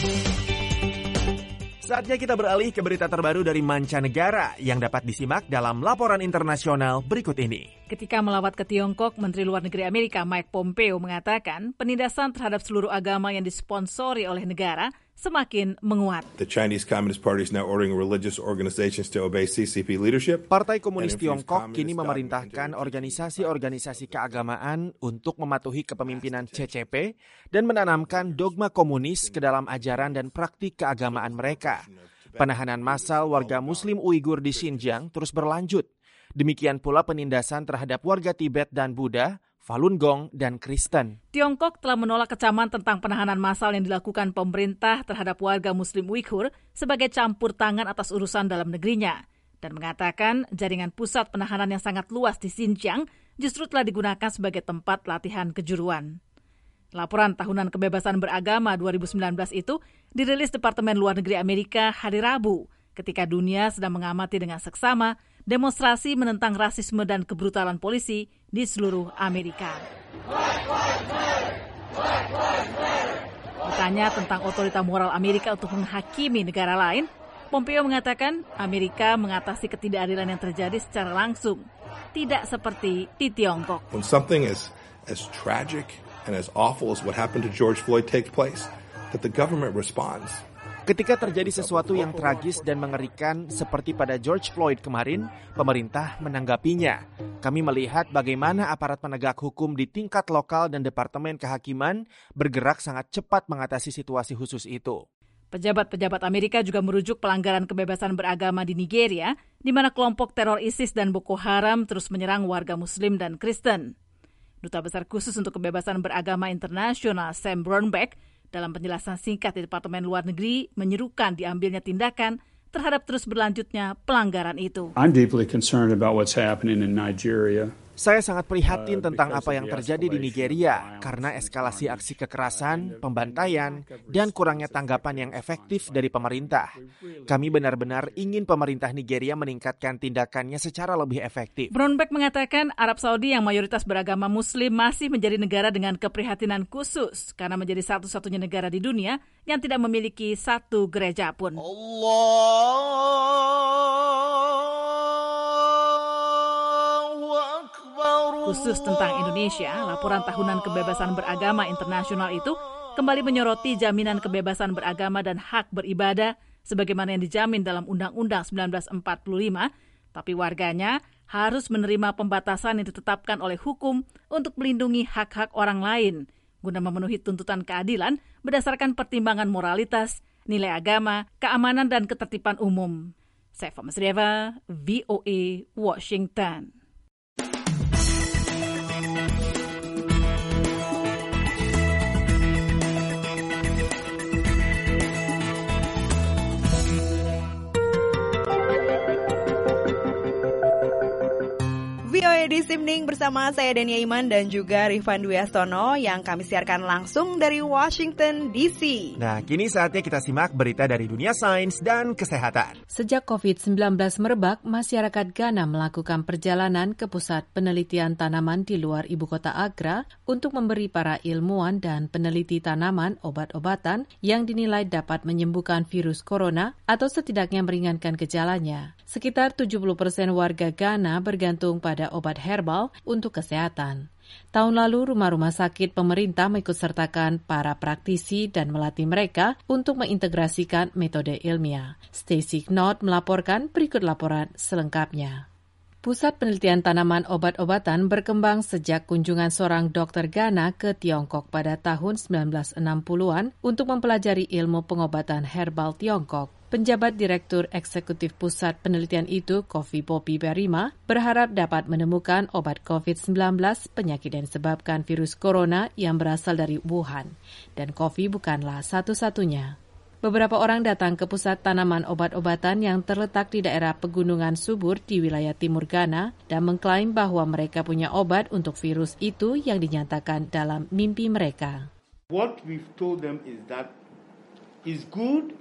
Saatnya kita beralih ke berita terbaru dari mancanegara yang dapat disimak dalam laporan internasional berikut ini. Ketika melawat ke Tiongkok, Menteri Luar Negeri Amerika Mike Pompeo mengatakan penindasan terhadap seluruh agama yang disponsori oleh negara semakin menguat. The Chinese Communist Party is now ordering religious organizations to obey CCP leadership. Partai Komunis Tiongkok kini memerintahkan organisasi-organisasi keagamaan untuk mematuhi kepemimpinan CCP dan menanamkan dogma komunis ke dalam ajaran dan praktik keagamaan mereka. Penahanan massal warga Muslim Uighur di Xinjiang terus berlanjut. Demikian pula penindasan terhadap warga Tibet dan Buddha, Falun Gong, dan Kristen. Tiongkok telah menolak kecaman tentang penahanan massal yang dilakukan pemerintah terhadap warga Muslim Uighur sebagai campur tangan atas urusan dalam negerinya dan mengatakan jaringan pusat penahanan yang sangat luas di Xinjiang justru telah digunakan sebagai tempat latihan kejuruan. Laporan Tahunan Kebebasan Beragama 2019 itu dirilis Departemen Luar Negeri Amerika hari Rabu ketika dunia sedang mengamati dengan seksama demonstrasi menentang rasisme dan kebrutalan polisi di seluruh Amerika. Ditanya tentang otorita moral Amerika untuk menghakimi negara lain, Pompeo mengatakan Amerika mengatasi ketidakadilan yang terjadi secara langsung, tidak seperti di Tiongkok. When something as tragic and as awful as what happened to George Floyd takes place, that the government responds. Ketika terjadi sesuatu yang tragis dan mengerikan seperti pada George Floyd kemarin, pemerintah menanggapinya. Kami melihat bagaimana aparat penegak hukum di tingkat lokal dan Departemen Kehakiman bergerak sangat cepat mengatasi situasi khusus itu. Pejabat-pejabat Amerika juga merujuk pelanggaran kebebasan beragama di Nigeria, di mana kelompok teror ISIS dan Boko Haram terus menyerang warga Muslim dan Kristen. Duta Besar Khusus untuk Kebebasan Beragama Internasional Sam Brownback dalam penjelasan singkat di Departemen Luar Negeri menyerukan diambilnya tindakan terhadap terus berlanjutnya pelanggaran itu. I'm deeply concerned about what's happening in Nigeria. Saya sangat prihatin tentang apa yang terjadi di Nigeria karena eskalasi aksi kekerasan, pembantaian, dan kurangnya tanggapan yang efektif dari pemerintah. Kami benar-benar ingin pemerintah Nigeria meningkatkan tindakannya secara lebih efektif. Brownback mengatakan Arab Saudi yang mayoritas beragama Muslim masih menjadi negara dengan keprihatinan khusus karena menjadi satu-satunya negara di dunia yang tidak memiliki satu gereja pun. Khusus tentang Indonesia, laporan Tahunan Kebebasan Beragama Internasional itu kembali menyoroti jaminan kebebasan beragama dan hak beribadah sebagaimana yang dijamin dalam Undang-Undang 1945, tapi warganya harus menerima pembatasan yang ditetapkan oleh hukum untuk melindungi hak-hak orang lain guna memenuhi tuntutan keadilan berdasarkan pertimbangan moralitas, nilai agama, keamanan, dan ketertiban umum. Saifa Masrieva, VOA, Washington. VOA This Evening bersama saya Dania Iman dan juga Rifan Duyastono yang kami siarkan langsung dari Washington DC. Nah, kini saatnya kita simak berita dari dunia sains dan kesehatan. Sejak COVID-19 merebak, masyarakat Ghana melakukan perjalanan ke pusat penelitian tanaman di luar ibu kota Accra untuk memberi para ilmuwan dan peneliti tanaman obat-obatan yang dinilai dapat menyembuhkan virus corona atau setidaknya meringankan gejalanya. Sekitar 70% warga Ghana bergantung pada obat herbal untuk kesehatan. Tahun lalu, rumah-rumah sakit pemerintah mengikutsertakan para praktisi dan melatih mereka untuk mengintegrasikan metode ilmiah. Stacey Knott melaporkan berikut laporan selengkapnya. Pusat penelitian tanaman obat-obatan berkembang sejak kunjungan seorang dokter Ghana ke Tiongkok pada tahun 1960-an untuk mempelajari ilmu pengobatan herbal Tiongkok. Penjabat Direktur Eksekutif Pusat Penelitian itu, Kofi Popi Berima, berharap dapat menemukan obat COVID-19 penyakit yang disebabkan virus corona yang berasal dari Wuhan. Dan Kofi bukanlah satu-satunya. Beberapa orang datang ke pusat tanaman obat-obatan yang terletak di daerah pegunungan subur di wilayah timur Ghana dan mengklaim bahwa mereka punya obat untuk virus itu yang dinyatakan dalam mimpi mereka. What we've told them is that is good.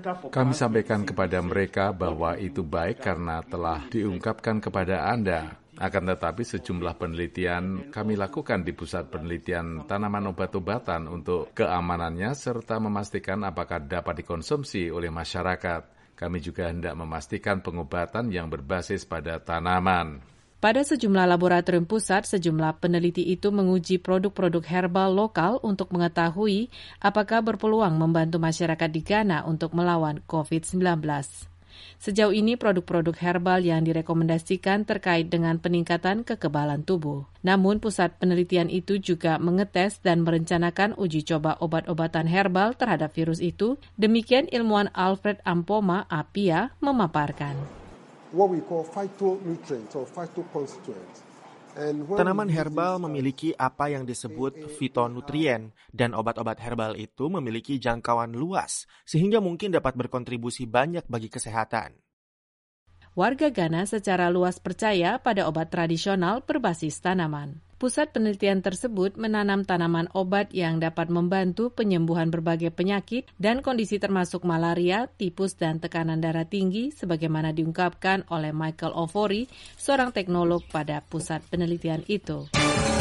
Kami sampaikan kepada mereka bahwa itu baik karena telah diungkapkan kepada Anda. Akan tetapi sejumlah penelitian kami lakukan di Pusat Penelitian Tanaman Obat-obatan untuk keamanannya serta memastikan apakah dapat dikonsumsi oleh masyarakat. Kami juga hendak memastikan pengobatan yang berbasis pada tanaman. Pada sejumlah laboratorium pusat, sejumlah peneliti itu menguji produk-produk herbal lokal untuk mengetahui apakah berpeluang membantu masyarakat di Ghana untuk melawan COVID-19. Sejauh ini produk-produk herbal yang direkomendasikan terkait dengan peningkatan kekebalan tubuh. Namun pusat penelitian itu juga mengetes dan merencanakan uji coba obat-obatan herbal terhadap virus itu. Demikian ilmuwan Alfred Ampoma, APIA, memaparkan. What we call phytonutrients or phytoconstituents. Tanaman herbal memiliki apa yang disebut fitonutrien, dan obat-obat herbal itu memiliki jangkauan luas, sehingga mungkin dapat berkontribusi banyak bagi kesehatan. Warga Ghana secara luas percaya pada obat tradisional berbasis tanaman. Pusat penelitian tersebut menanam tanaman obat yang dapat membantu penyembuhan berbagai penyakit dan kondisi termasuk malaria, tipus, dan tekanan darah tinggi, sebagaimana diungkapkan oleh Michael Ofori, seorang teknolog pada pusat penelitian itu.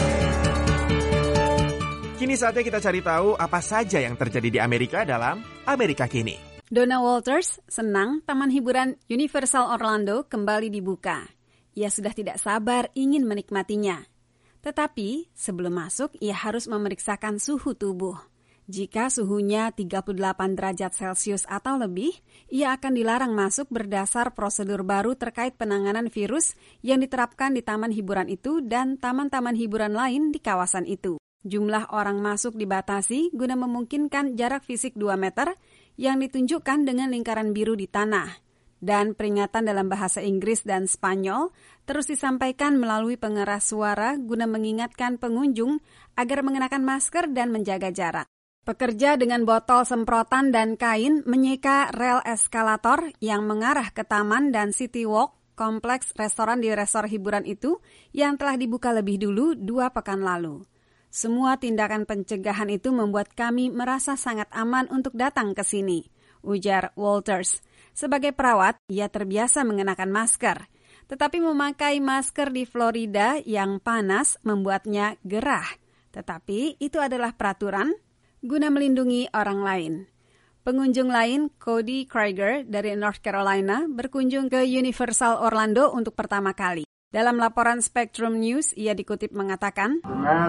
Kini saatnya kita cari tahu apa saja yang terjadi di Amerika dalam Amerika Kini. Donna Walters senang Taman Hiburan Universal Orlando kembali dibuka. Ia sudah tidak sabar ingin menikmatinya. Tetapi sebelum masuk, ia harus memeriksakan suhu tubuh. Jika suhunya 38 derajat Celcius atau lebih, ia akan dilarang masuk berdasar prosedur baru terkait penanganan virus yang diterapkan di taman hiburan itu dan taman-taman hiburan lain di kawasan itu. Jumlah orang masuk dibatasi guna memungkinkan jarak fisik 2 meter yang ditunjukkan dengan lingkaran biru di tanah. Dan peringatan dalam bahasa Inggris dan Spanyol terus disampaikan melalui pengeras suara guna mengingatkan pengunjung agar mengenakan masker dan menjaga jarak. Pekerja dengan botol semprotan dan kain menyeka rel eskalator yang mengarah ke taman dan City Walk, kompleks restoran di resor hiburan itu yang telah dibuka lebih dulu 2 pekan lalu. Semua tindakan pencegahan itu membuat kami merasa sangat aman untuk datang ke sini, ujar Walters. Sebagai perawat, ia terbiasa mengenakan masker. Tetapi memakai masker di Florida yang panas membuatnya gerah. Tetapi itu adalah peraturan guna melindungi orang lain. Pengunjung lain, Cody Krieger dari North Carolina, berkunjung ke Universal Orlando untuk pertama kali. Dalam laporan Spectrum News, ia dikutip mengatakan,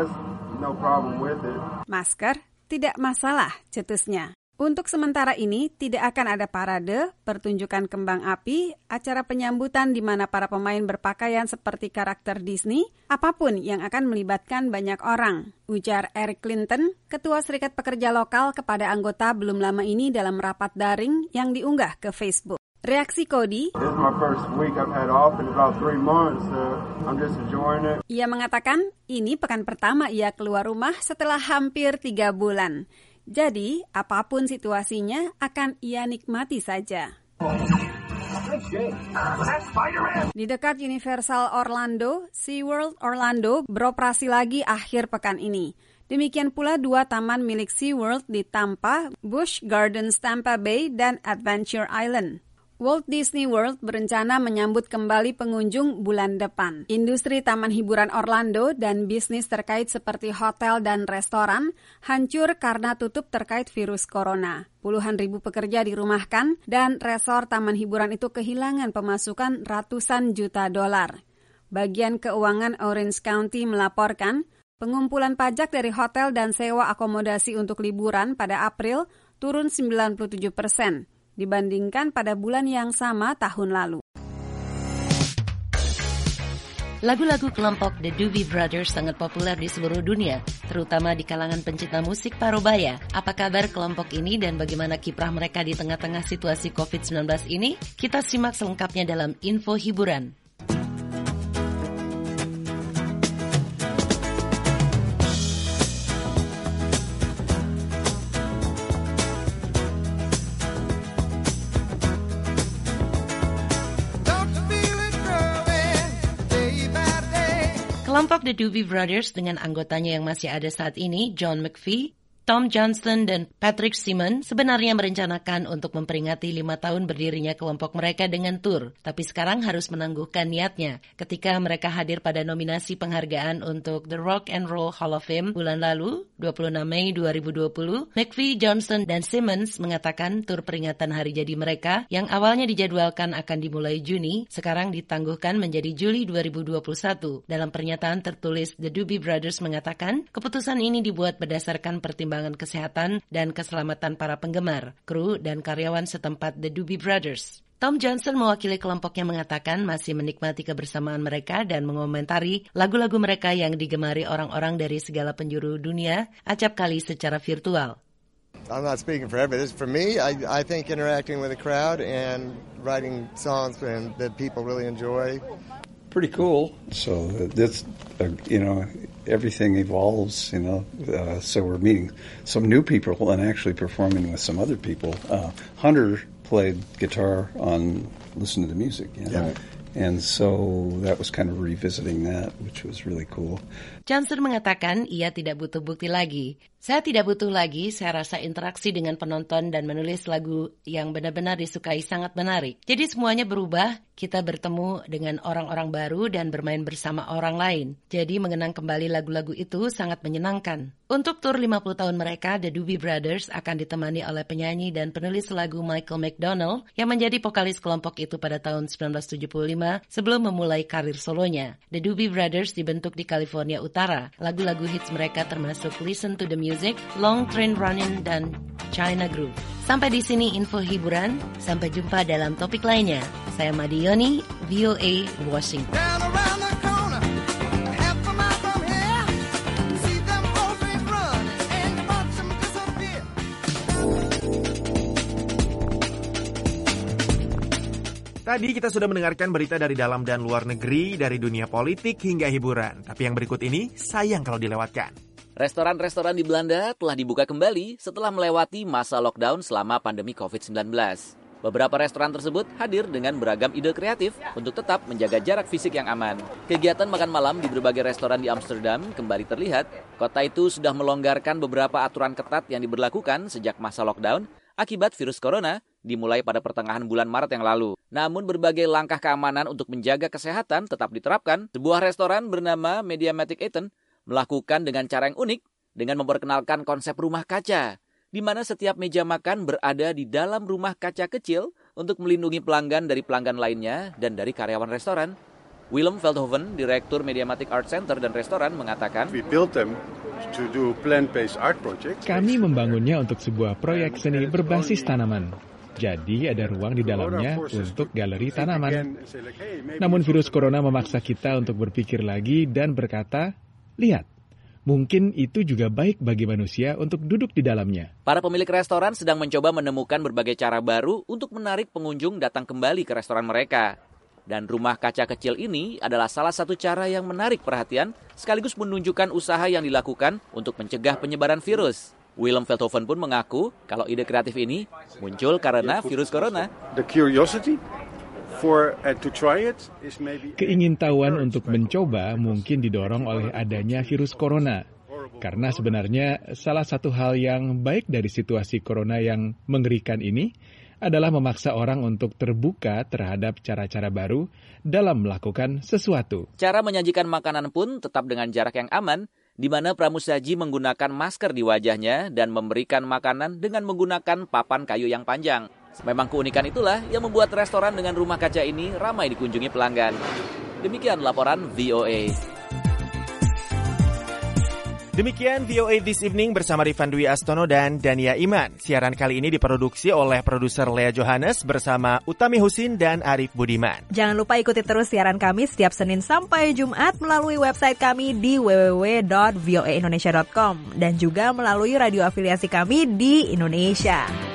masker tidak masalah, cetusnya. Untuk sementara ini, tidak akan ada parade, pertunjukan kembang api, acara penyambutan di mana para pemain berpakaian seperti karakter Disney, apapun yang akan melibatkan banyak orang, ujar Eric Clinton, Ketua Serikat Pekerja Lokal kepada anggota belum lama ini dalam rapat daring yang diunggah ke Facebook. Reaksi Cody, ia mengatakan, ini pekan pertama ia keluar rumah setelah hampir 3 bulan. Jadi, apapun situasinya akan ia nikmati saja. Di dekat Universal Orlando, SeaWorld Orlando beroperasi lagi akhir pekan ini. Demikian pula 2 taman milik SeaWorld di Tampa, Busch Gardens Tampa Bay, dan Adventure Island. Walt Disney World berencana menyambut kembali pengunjung bulan depan. Industri taman hiburan Orlando dan bisnis terkait seperti hotel dan restoran hancur karena tutup terkait virus corona. Puluhan ribu pekerja dirumahkan dan resor taman hiburan itu kehilangan pemasukan ratusan juta dolar. Bagian keuangan Orange County melaporkan pengumpulan pajak dari hotel dan sewa akomodasi untuk liburan pada April turun 97%. Dibandingkan pada bulan yang sama tahun lalu. Lagu-lagu kelompok The Doobie Brothers sangat populer di seluruh dunia, terutama di kalangan pencinta musik Parubaya. Apa kabar kelompok ini dan bagaimana kiprah mereka di tengah-tengah situasi COVID-19 ini? Kita simak selengkapnya dalam Info Hiburan. Kelompok The Doobie Brothers dengan anggotanya yang masih ada saat ini, John McVie, Tom Johnston dan Patrick Simmons sebenarnya merencanakan untuk memperingati 5 tahun berdirinya kelompok mereka dengan tur, tapi sekarang harus menangguhkan niatnya. Ketika mereka hadir pada nominasi penghargaan untuk The Rock and Roll Hall of Fame bulan lalu, 26 Mei 2020, McVie, Johnston, dan Simmons mengatakan tur peringatan hari jadi mereka yang awalnya dijadwalkan akan dimulai Juni, sekarang ditangguhkan menjadi Juli 2021. Dalam pernyataan tertulis, The Doobie Brothers mengatakan, keputusan ini dibuat berdasarkan pertimbangan kesehatan dan keselamatan para penggemar, kru, dan karyawan setempat The Doobie Brothers. Tom Johnson mewakili kelompoknya mengatakan masih menikmati kebersamaan mereka dan mengomentari lagu-lagu mereka yang digemari orang-orang dari segala penjuru dunia acap kali secara virtual. I'm not speaking for everybody. For me, I think interacting with a crowd and writing songs that people really enjoy. Pretty cool. So that's, everything evolves, so we're meeting some new people and actually performing with some other people. Hunter played guitar on Listen to the Music, Yeah. And so that was kind of revisiting that, which was really cool. Johnson mengatakan ia tidak butuh bukti lagi. Saya tidak butuh lagi, saya rasa interaksi dengan penonton dan menulis lagu yang benar-benar disukai sangat menarik. Jadi semuanya berubah, kita bertemu dengan orang-orang baru dan bermain bersama orang lain. Jadi mengenang kembali lagu-lagu itu sangat menyenangkan. Untuk tur 50 tahun mereka, The Doobie Brothers akan ditemani oleh penyanyi dan penulis lagu Michael McDonald yang menjadi vokalis kelompok itu pada tahun 1975 sebelum memulai karir solonya. The Doobie Brothers dibentuk di California Utara. Lagu-lagu hits mereka termasuk Listen to the Music, Long Train Running, dan China Groove. Sampai di sini info hiburan. Sampai jumpa dalam topik lainnya. Saya Madioni, VOA Washington. Tadi kita sudah mendengarkan berita dari dalam dan luar negeri, dari dunia politik hingga hiburan. Tapi yang berikut ini sayang kalau dilewatkan. Restoran-restoran di Belanda telah dibuka kembali setelah melewati masa lockdown selama pandemi COVID-19. Beberapa restoran tersebut hadir dengan beragam ide kreatif untuk tetap menjaga jarak fisik yang aman. Kegiatan makan malam di berbagai restoran di Amsterdam kembali terlihat. Kota itu sudah melonggarkan beberapa aturan ketat yang diberlakukan sejak masa lockdown akibat virus corona dimulai pada pertengahan bulan Maret yang lalu. Namun berbagai langkah keamanan untuk menjaga kesehatan tetap diterapkan. Sebuah restoran bernama Mediamatic Eten melakukan dengan cara yang unik dengan memperkenalkan konsep rumah kaca, di mana setiap meja makan berada di dalam rumah kaca kecil untuk melindungi pelanggan dari pelanggan lainnya dan dari karyawan restoran. Willem Veldhoven, Direktur Mediamatic Art Center dan Restoran, mengatakan, kami membangunnya untuk sebuah proyek seni berbasis tanaman. Jadi ada ruang di dalamnya untuk galeri tanaman. Namun virus corona memaksa kita untuk berpikir lagi dan berkata, lihat, mungkin itu juga baik bagi manusia untuk duduk di dalamnya. Para pemilik restoran sedang mencoba menemukan berbagai cara baru untuk menarik pengunjung datang kembali ke restoran mereka. Dan rumah kaca kecil ini adalah salah satu cara yang menarik perhatian sekaligus menunjukkan usaha yang dilakukan untuk mencegah penyebaran virus. Willem Veldhoven pun mengaku kalau ide kreatif ini muncul karena virus corona. Keingintahuan untuk mencoba mungkin didorong oleh adanya virus corona. Karena sebenarnya salah satu hal yang baik dari situasi corona yang mengerikan ini adalah memaksa orang untuk terbuka terhadap cara-cara baru dalam melakukan sesuatu. Cara menyajikan makanan pun tetap dengan jarak yang aman, di mana pramusaji menggunakan masker di wajahnya dan memberikan makanan dengan menggunakan papan kayu yang panjang. Memang keunikan itulah yang membuat restoran dengan rumah kaca ini ramai dikunjungi pelanggan. Demikian laporan VOA. Demikian VOA This Evening bersama Rifan Dwi Astono dan Dania Iman. Siaran kali ini diproduksi oleh produser Lea Johannes bersama Utami Husin dan Arif Budiman. Jangan lupa ikuti terus siaran kami setiap Senin sampai Jumat melalui website kami di www.voaindonesia.com dan juga melalui radio afiliasi kami di Indonesia.